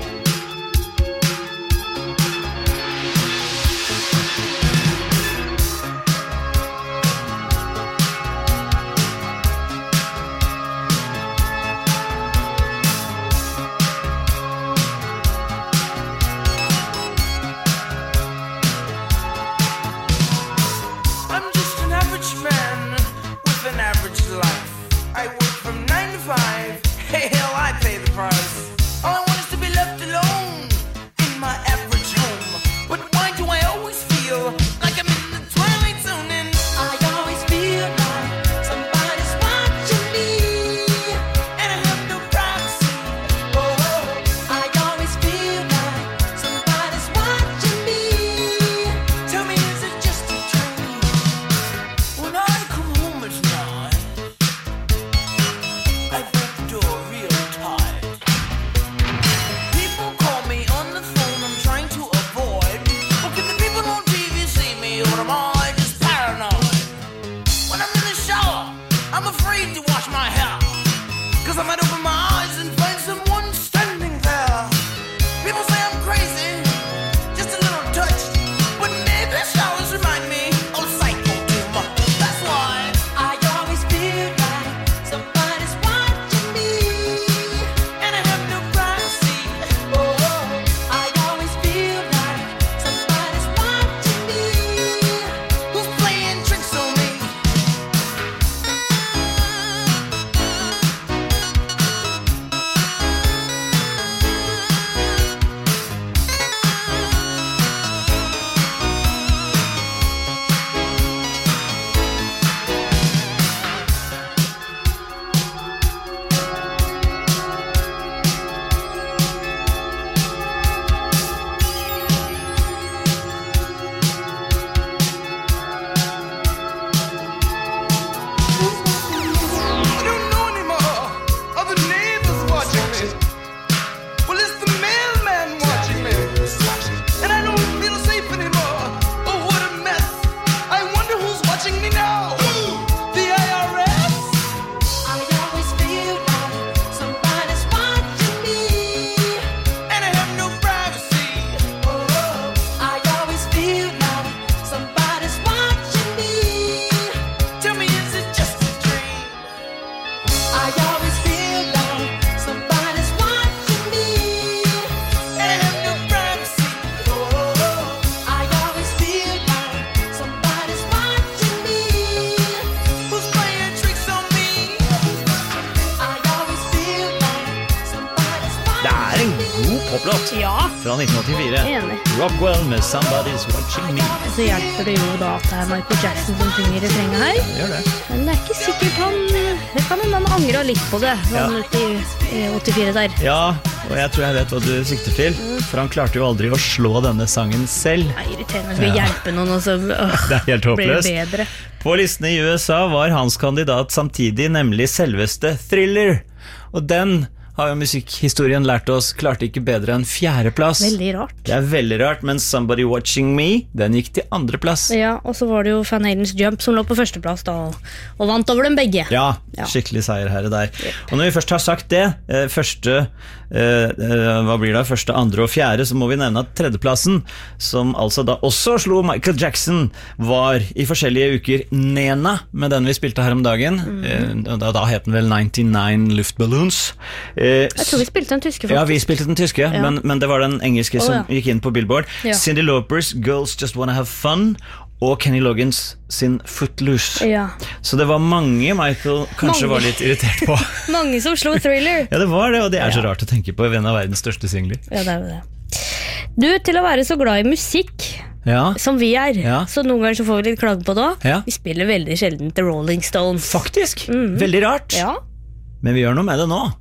I'm just an average man with an average life. I work from 9 to 5. Hey, hell, I pay the price. All I want is to be left alone in my average home. But why do I always feel like I'm in the twilight zone? And I always feel like somebody's watching me, and I have no privacy. Oh, I always feel like somebody's watching me. Tell me, is it just a dream? When I come home at night, I break the door real tight. People call me on the phone, I'm trying to avoid. Or can the people on TV see me, or am I just paranoid? When I'm in the shower, I'm afraid to wash my hair, 'cause I might open my eyes and find someone standing there. People say I'm crazy, just a little touched, but maybe showers remind me of psycho too much. That's why I always feel like somebody's watching me, and I have no privacy. Oh, I always feel like somebody's watching me. Who's playing tricks on me? I don't know anymore. Are the neighbors watching me? Well, it's the mailman watching me. And I don't feel safe anymore. Oh, what a mess. I wonder who's watching me now. The IRS? I always feel like somebody's watching me, and I have no privacy. Oh, I always feel like somebody's watching me. Tell me, is it just a dream? I always feel like somebody's watching me, and I have no privacy. Oh, I always feel like somebody's watching me. Who's playing tricks on me? I always feel like somebody's Det er en god poplåt Ja, fra 1984. enig. Rockwell med Somebody's Watching Me. Og så hjelper det jo da at det er Michael Jackson som synger refrenget her. Gjør det. Men det er ikke sikkert det kan hende han angret litt på det, sånn ut i 84 der. Ja, og jeg tror jeg vet hva du sikter til, for han klarte jo aldri å slå denne sangen selv. Det er irriterende, skal hjelpe noen, og så Det er helt blir det håpløst. bedre. På listene i USA var hans kandidat samtidig nemlig selveste Thriller. Og den har jo musikkhistorien lært oss klarte ikke bedre enn 4. plass. Veldig rart. Det er veldig rart, men Somebody Watching Me, den gikk til 2. plass. Ja, og så var det jo Van Halens Jump som lå på 1. plass da, og vant over dem begge. Ja, Ja. skikkelig seier her og der. Og når vi først har sagt det, hva blir det, første, andre og fjerde, så må vi nevne at 3. plassen, som altså da også slo Michael Jackson, var i forskjellige uker Nena, med den vi spilte her om dagen. Da het den vel 99 Luftballons. Jeg tror vi spilte den tyske, faktisk. Ja, vi spilte den tyske, Ja. men det var den engelske som ja. gikk inn på Billboard. Ja. Cyndi Laupers Girls Just Wanna Have Fun, og Kenny Loggins sin Footloose. Ja. Så det var mange Michael kanskje Mange. var litt irritert på. Mange som slo Thriller. Ja, det var det, og det er så rart å tenke på i en av verdens største singler. Ja, det er jo det. Du, til å være så glad i musikk som vi er, så noen ganger så får vi litt klage på det også. Vi spiller veldig sjelden til Rolling Stones. Faktisk, veldig rart. Men vi gjør noe med det nå.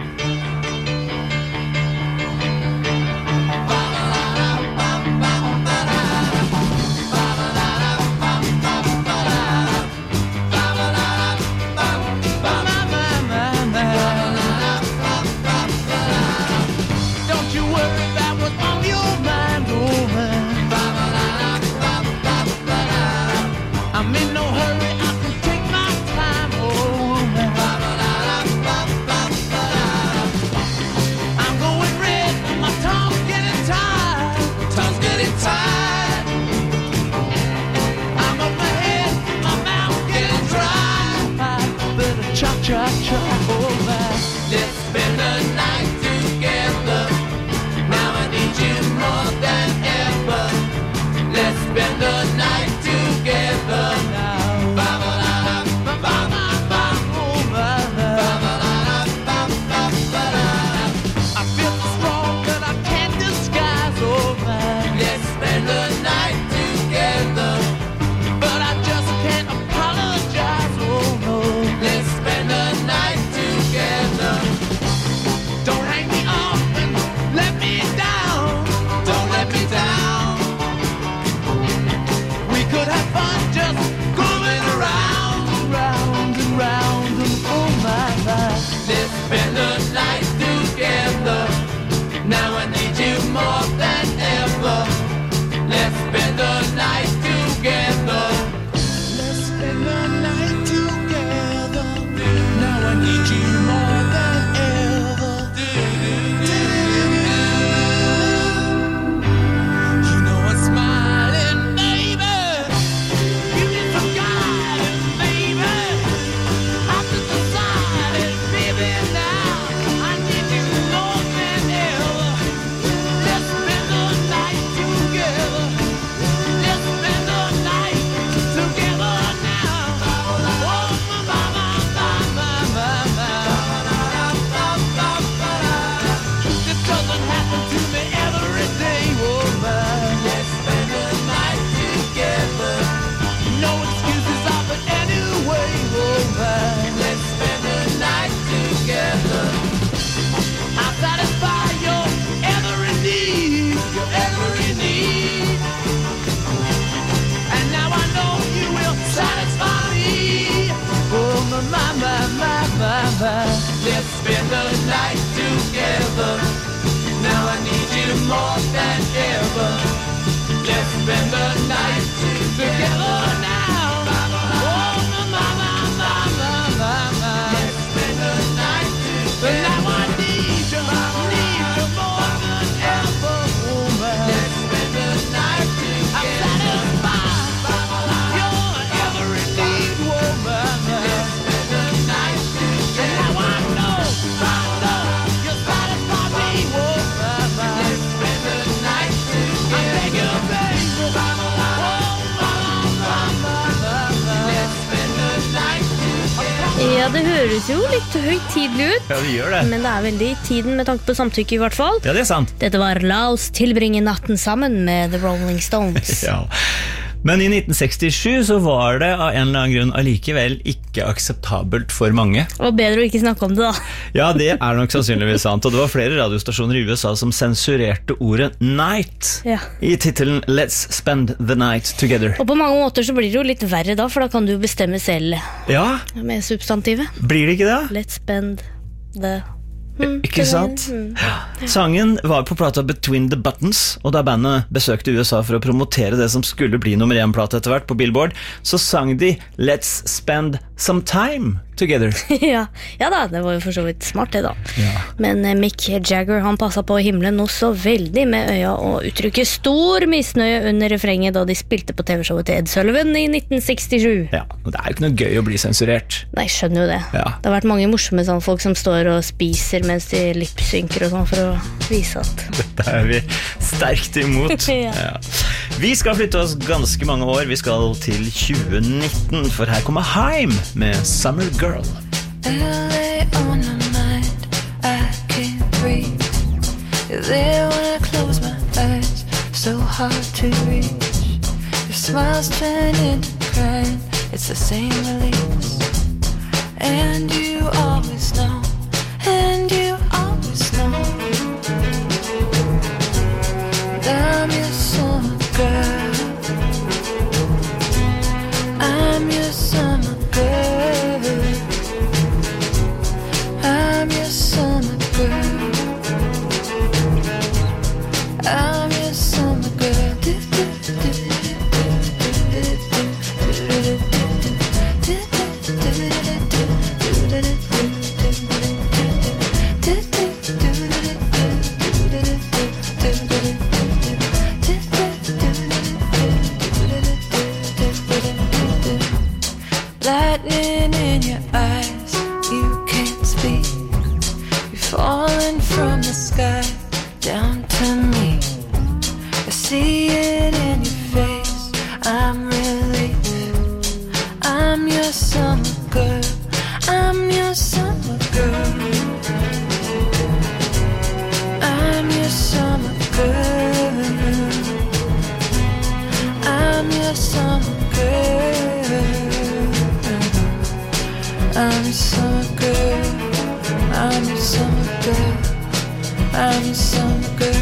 Let's spend the night together. Now I need you more than ever. Let's spend the night together now. Oh, mama. Let's spend the night together. Now I need you more than ever, woman. Let's spend the night together. I'm satisfied. You're every need, woman. Let's spend the night together. Now I know you're satisfied me, woman. Let's spend the night together. I beg you, baby. Let's spend the night together. Ja, det høres jo litt høytidelig ut. Ja, det gjør det. Men det er veldig i tiden med tanke på samtykke i hvert fall. Ja, det er sant. Dette var La oss tilbringe natten sammen med The Rolling Stones. Ja. Men i 1967 så var det av en eller annen grunn allikevel ikke akseptabelt for mange. Og bedre å ikke snakke om det da. Ja, det er nok sannsynligvis sant. Og det var flere radiostasjoner i USA som sensurerte ordet night i titelen Let's Spend the Night Together. Og på mange måter så blir det jo litt verre da, for da kan du bestemme selv med substantivet. Blir det ikke det? Let's spend the... Ikke sant? Sangen var på plata Between the Buttons, og da bandet besøkte USA for å promotere det som skulle bli nummer 1-plate etter hvert på Billboard, så sang de Let's Spend Some Time Together. Ja da, det var jo for så vidt smart det da. Men Mick Jagger, han passet på himmelen nå så veldig med øya og uttrykke stor misnøye under refrenget da de spilte på TV-showet til Ed Sullivan i 1967. Ja, og det er jo ikke noe gøy å bli sensurert. Nei, jeg skjønner jo det. Det har vært mange morsomme sånn, folk som står og spiser mens de lipsynker og sånn for å vise at... Dette er vi sterkt imot. Vi skal flytte oss ganske mange år. Vi skal til 2019, for her kommer Haim med Summer Girl. LA on my mind, I can't breathe. You're there when I close my eyes. hard to reach. Your smiles turn into crying. It's the same release. And you always know. And you always know. I'm your summer girl. I'm your summer girl. I'm your summer girl. I'm your summer girl. Lightning in your eyes, you can't speak. You're falling from the sky down to me. I see it in your face, I'm relief. I'm your summer girl, I'm your summer girl. I'm your summer girl. I'm your summer girl. I'm your summer girl. I'm your summer girl. I'm your summer girl.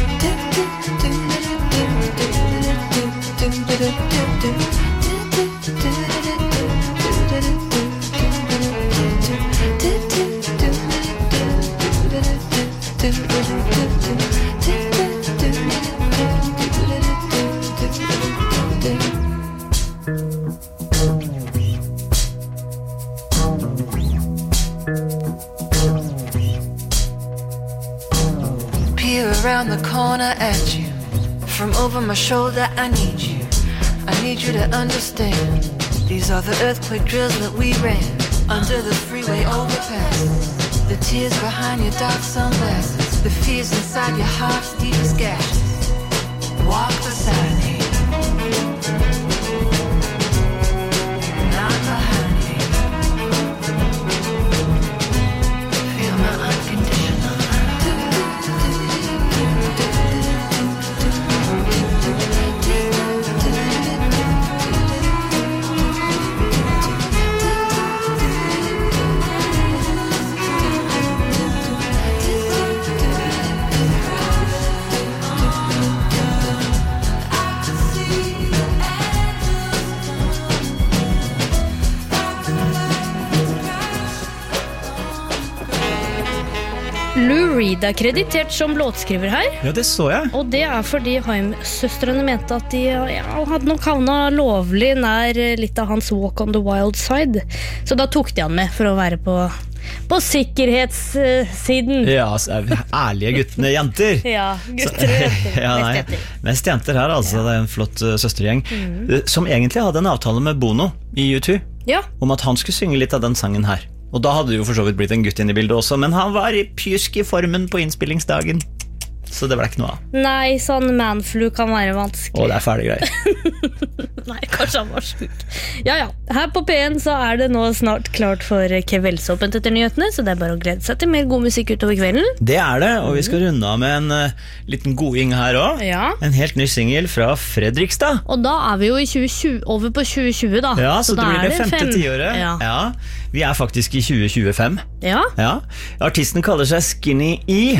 Peer around the corner at you. From over my shoulder, I need you. I need you to understand. These are the earthquake drills that we ran under the freeway overpass. The tears behind your dark sunglasses. The fears inside your heart's deepest gashes. Walk beside me. Not behind me. Feel my unconditional Lou Reed er kreditert som låtskriver her. Ja, det så jeg. Og det er fordi Haim-søstrene mente at de hadde nok havnet lovlig nær litt av hans Walk on the Wild Side. Så da tok de han med for å være på sikkerhetssiden. Ja, ærlige guttene, jenter. Ja, gutter og jenter. Ja, nei, mest jenter her, altså. Det er en flott søstergjeng. Som egentlig hadde en avtale med Bono i U2 om at han skulle synge litt av den sangen her. Og da hadde det jo for så vidt blitt en gutt inn i bildet også, men han var i pjusk i formen på innspillingsdagen. Så det ble ikke noe av. Nei, sånn manflu kan være vanskelig. Det er ferdig greier. Nei, kanskje han var sjuk. Ja, her på P1 så er det nå snart klart for kveldsåpent etter nyhetene, så det er bare å glede seg til mer god musikk utover kvelden. Det er det, og vi skal runde av med en liten goding her også. Ja. En helt ny single fra Fredrikstad. Og da er vi jo i 2020, over på 2020 da. Ja, så da det blir det femte tiåret. Ja. Vi er faktisk i 2025. Ja. Artisten kaller seg Skinny E.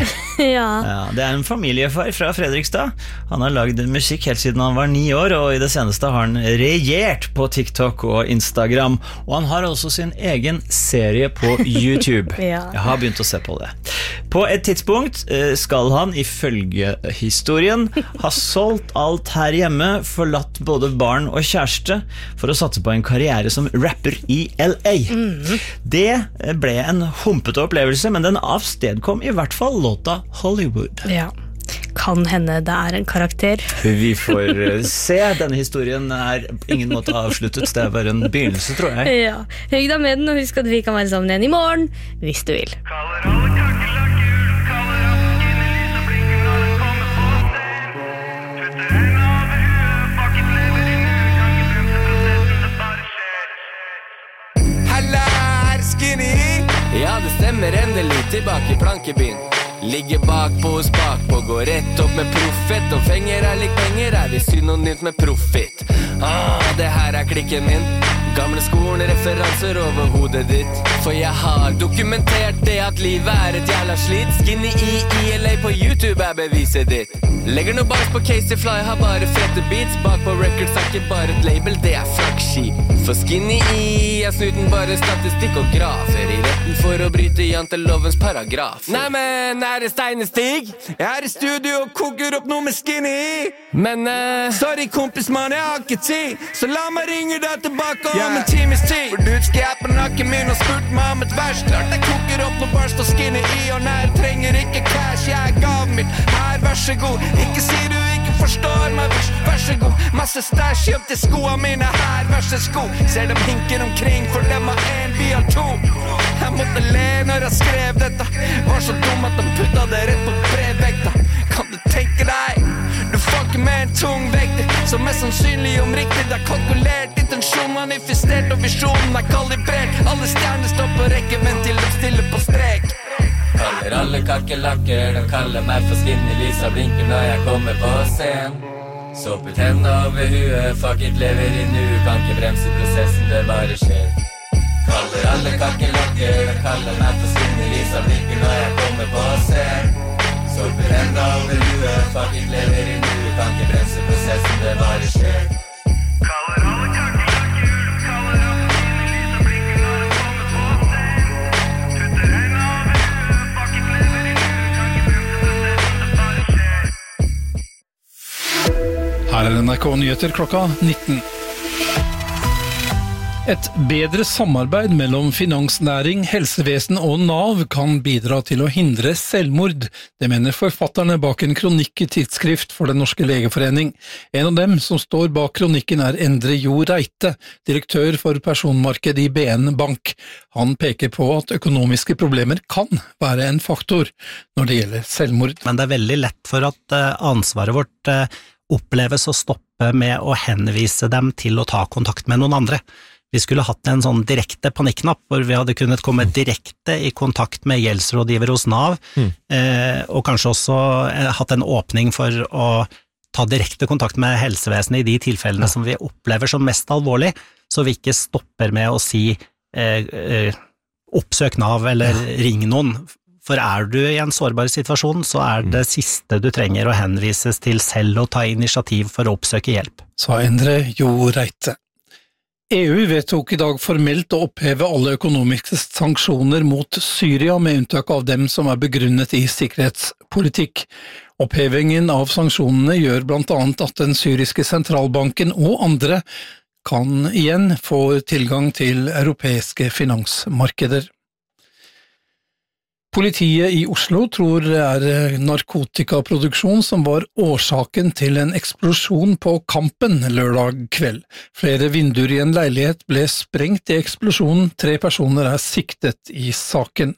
Ja. Det er en familiefar fra Fredrikstad. Han har lagd musikk helt siden han var 9 år, og i det seneste har han regjert på TikTok og Instagram. Og han har også sin egen serie på YouTube. Jeg har begynt å se på det. På et tidspunkt skal han, ifølge historien, ha solgt alt her hjemme, forlatt både barn og kjæreste, for å satse på en karriere som rapper i LA. Det ble en humpete opplevelse, men den avstedkom i hvert fall låta Hollywood. Ja. Kan hende det er en karakter. Vi får se. Denne historien er på ingen måte avsluttet. Det er bare en begynnelse, tror jeg. Ja. Hygg deg med den, og husk at vi kan være sammen igjen i morgen, hvis du vil. Ja, det stemmer endelig tilbake i plankebyen. Ligger bakpå hos bakpå, går rett opp med profet. Om fenger lik penger, vi synonymt med profit. Det her klikken min. Gamle skolen referanser over hodet ditt. For jeg har dokumentert det at livet et jævla slit. Skinny i LA på YouTube beviset ditt. Legger noe bak på Casey Fly, har bare fete beats. Bak på records ikke bare et label, det flaggskip. For Skinny i snuten bare statistikk og grafer i retten for å bryte jantelovens paragraf. Nei, men det Steinestig? Jeg i studio og koker opp noe med Skinny i. Men sorry kompis mann, jeg har ikke tid. Så la meg ringe deg tilbake om en times tid. For du skal jeg på nakken min og spurt meg om et vers. Klart jeg koker opp noe barst og Skinny i. Og nei, jeg trenger ikke cash, jeg gav mitt. Her, vær så god. Ikke si du ikke forstår meg, vær så god. Masse stæsj kjøpt til skoene mine. Her, vær så god. Ser dem hinker omkring, for dem har en, vi har to. Jeg måtte le når jeg skrev dette. Var så dum at de putta det rett på brevvekta. Kan du tenke deg? Du fucker med en tung vekter, som mest sannsynlig om riktig. Det kalkulert, intensjon manifestert, og visjonen kalibrert. Alle stjerner står på rekke, men til de stiller på strek. Kaller alle kakkelakker, de kaller meg for Skinny. Lysa blinker når jeg kommer på scenen. Så putt hendene over huet, fuck it, lever i nu. Kan ikke bremse prosessen, det bare skjer. Kaller alle kakkelakker, de kaller meg for Skinny. Lysa blinker når jeg kommer på scenen. Så putt hendene over huet, fuck it, lever i nu. Kan ikke bremse prosessen, det bare skjer. Kaller alle kakkelakker, de kaller meg for Skinny. Lysa blinker når jeg kommer på scenen. Putter hendene over huet, fuck it, lever i nu. Kan ikke bremse prosessen, det bare skjer. Her NRK Nyheter klokka 19. Et bedre samarbeid mellom finansnæring, helsevesen og NAV kan bidra til å hindre selvmord. Det mener forfatterne bak en kronikk i Tidsskrift for Den norske legeforening. En av dem som står bak kronikken Endre Jo Reite, direktør for personmarked i BN Bank. Han peker på at økonomiske problemer kan være en faktor når det gjelder selvmord. Men det veldig lett for at ansvaret vårt oppleves å stoppe med å henvise dem til å ta kontakt med noen andre. Vi skulle hatt en sånn direkte panikknapp, hvor vi hadde kunnet komme direkte i kontakt med gjeldsrådgiver hos NAV, og kanskje også hatt en åpning for å ta direkte kontakt med helsevesenet i de tilfellene som vi opplever som mest alvorlig, så vi ikke stopper med å si oppsøk NAV eller ring noen. For du i en sårbar situasjon, så det siste du trenger å henvises til selv og ta initiativ for å oppsøke hjelp. Sa Endre Jo Reite. EU vedtok i dag formelt å oppheve alle økonomiske sanksjoner mot Syria, med unntak av dem som begrunnet i sikkerhetspolitikk. Opphevingen av sanksjonene gjør blant annet at den syriske sentralbanken og andre kan igjen få tilgang til europeiske finansmarkeder. Politiet i Oslo tror det narkotikaproduksjon som var årsaken til en eksplosjon på Kampen lørdag kveld. Flere vinduer i en leilighet ble sprengt i eksplosjonen. 3 personer siktet i saken.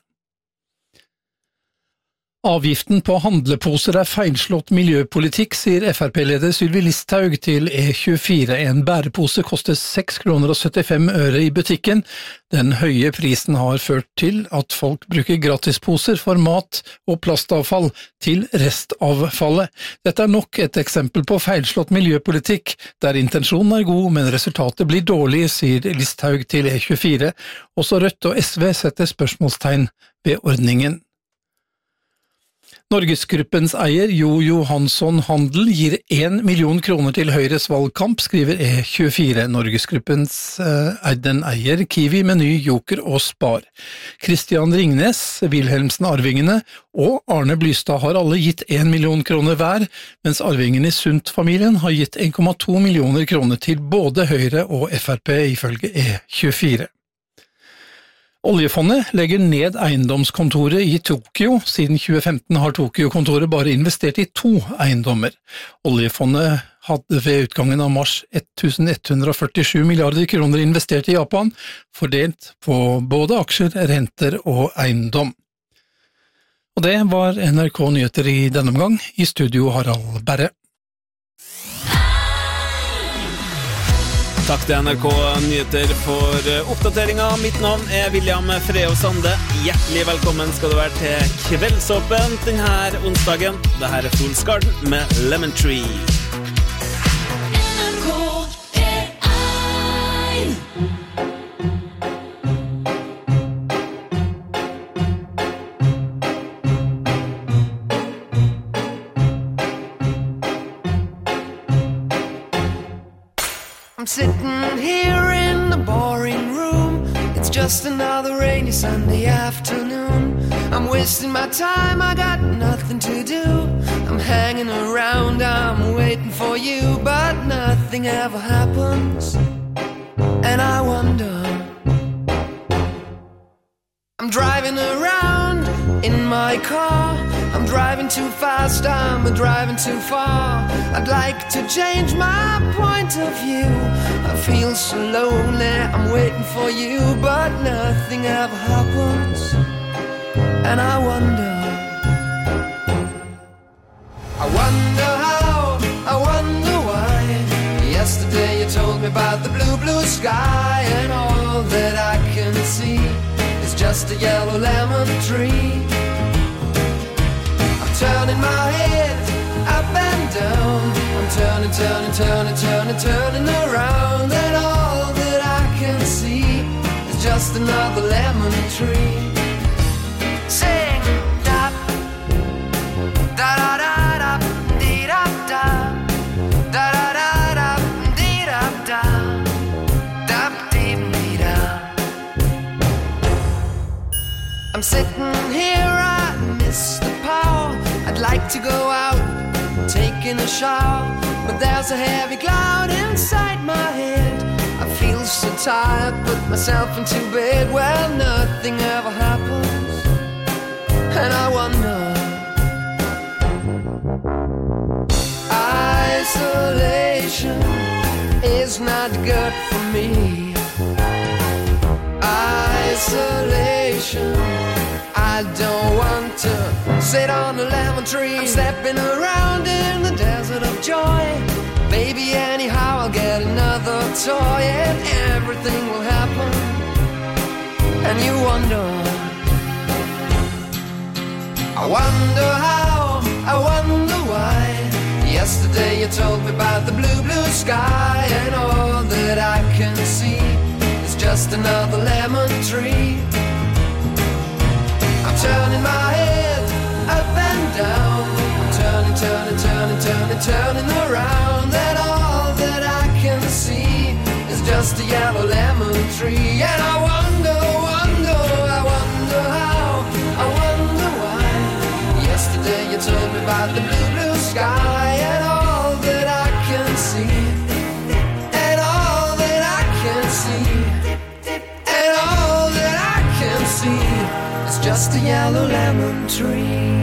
Avgiften på handleposer feilslått miljøpolitikk, sier FrP-leder Sylvi Listhaug til E24. En bærepose koster 6,75 kroner i butikken. Den høye prisen har ført til at folk bruker gratisposer for mat og plastavfall til restavfallet. Dette nok et eksempel på feilslått miljøpolitikk, der intensjonen god, men resultatet blir dårlig, sier Listhaug til E24. Også Rødt og SV setter spørsmålstegn ved ordningen. Norgesgruppens eier Jo Johansson Handel gir 1 million kroner til Høyres valgkamp, skriver E24. Norgesgruppens den eier Kiwi, Meny, Joker og Spar. Christian Ringnes, Wilhelmsen Arvingene og Arne Blystad har alle gitt 1 million kroner hver, mens arvingene i Sundt-familien har gitt 1,2 millioner kroner til både Høyre og FrP, ifølge E24. Oljefondet legger ned eiendomskontoret i Tokyo. Siden 2015 har Tokyo-kontoret bare investert i 2 eiendommer. Oljefondet hadde ved utgangen av mars 1147 milliarder kroner investert i Japan, fordelt på både aksjer, renter og eiendom. Og det var NRK Nyheter i denne omgang. I studio Harald Berre. Takk til NRK Nyheter for oppdateringen. Mitt navn William Freo Sande. Hjertelig velkommen skal du være til Kveldsåpen denne onsdagen. Dette Fool's Garden med Lemon Tree. I'm sitting here in the boring room. It's just another rainy Sunday afternoon. I'm wasting my time, I got nothing to do. I'm hanging around, I'm waiting for you, but nothing ever happens. And I wonder, I'm driving around in my car. I'm driving too fast, I'm driving too far. I'd like to change my point of view. I feel so lonely, I'm waiting for you, but nothing ever happens. And I wonder how, I wonder why. Yesterday you told me about the blue, blue sky, and all that I can see is just a yellow lemon tree. Turning my head up and down. I'm turning, turning, turning, turning, turning around. And all that I can see is just another lemon tree. Sing da da da da da dee da da da da da da dee da da da dee dee da. I'm sitting here, I miss the power. I'd like to go out, taking a shower, but there's a heavy cloud inside my head. I feel so tired, put myself into bed. Well, nothing ever happens, and I wonder. Isolation is not good for me. Isolation, I don't want to sit on a lemon tree. I'm stepping around in the desert of joy. Maybe anyhow I'll get another toy, and everything will happen. And you wonder, I wonder how, I wonder why. Yesterday you told me about the blue, blue sky, and all that I can see is just another lemon tree. I'm turning my head up and down. I'm turning, turning, turning, turning, turning around. And all that I can see is just a yellow lemon tree. And I wonder, wonder, I wonder how, I wonder why. Yesterday you told me about the blue, blue sky, and all that I can see, and all that I can see, and all that I can see. It's just a yellow lemon tree.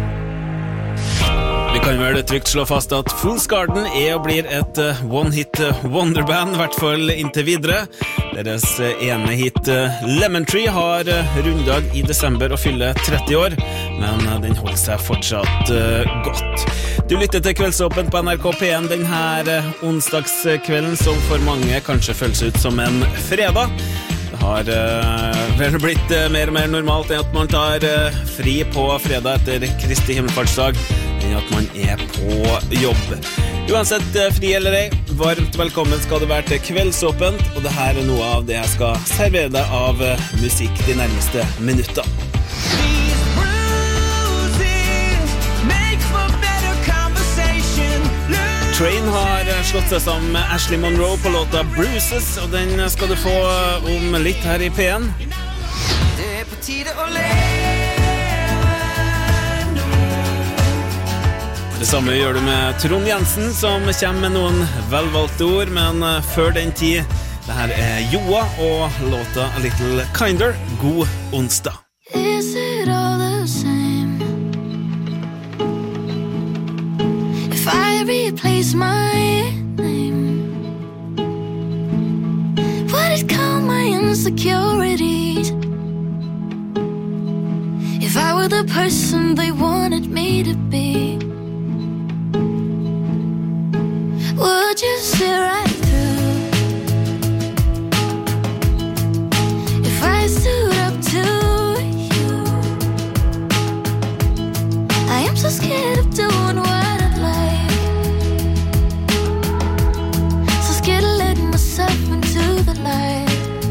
Vi kan vel trygt slå fast at Fool's Garden og blir et one-hit wonderband, I hvert fall inntil videre. Deres ene hit Lemon Tree har runddag I desember og fyller 30 år, men den holder seg fortsatt godt. Du lytter til Kveldsåpen på NRK P1 denne onsdagskvelden, som for mange kanskje føles ut som en fredag. Det har vel blitt mer og mer normalt enn at man tar fri på fredag etter Kristi himmelfartsdag, enn at man på jobb. Uansett fri eller ei, varmt velkommen skal du være til Kveldsåpent, og det her noe av det jeg skal servere deg av musikk de nærmeste minutter. Train har slått seg sammen med Ashley Monroe på låta Bruises, og den skal du få om litt her I P1. Det på tide å leve. Det samme gjør du med Trond Jensen, som kommer med noen velvalgte ord, men før den tid, det her Joa og låta A Little Kinder. God onsdag. Is it all the same if I replace my name? Would it calm my insecurities if I were the person they wanted me to be? Would you see right through so scared of doing what I'd like. So scared of letting myself into the light.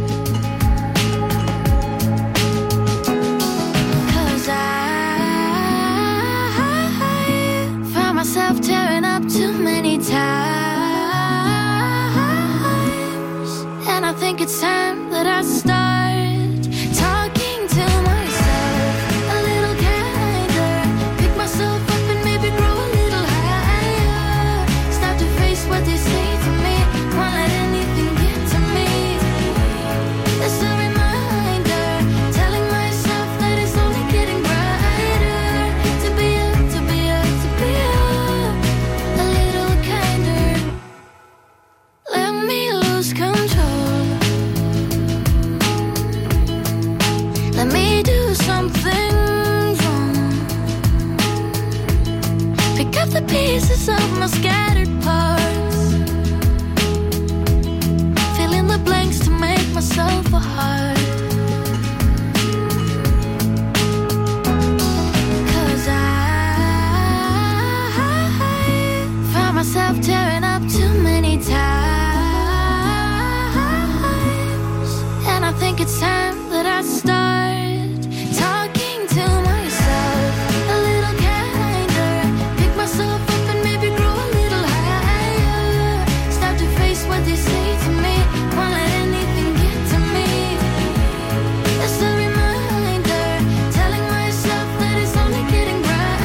Cause I found myself tearing up too many times. And I think it's time that I start talking to myself a little kinder. Pick myself up and maybe grow a little higher. Start to face what they say to me. Won't let anything get to me. It's a reminder, telling myself that it's only getting brighter. To be up, to be up, to be up a little kinder. Let me lose control. Let me do something wrong. Pick up the pieces of my scattered parts. Fill in the blanks to make myself a heart.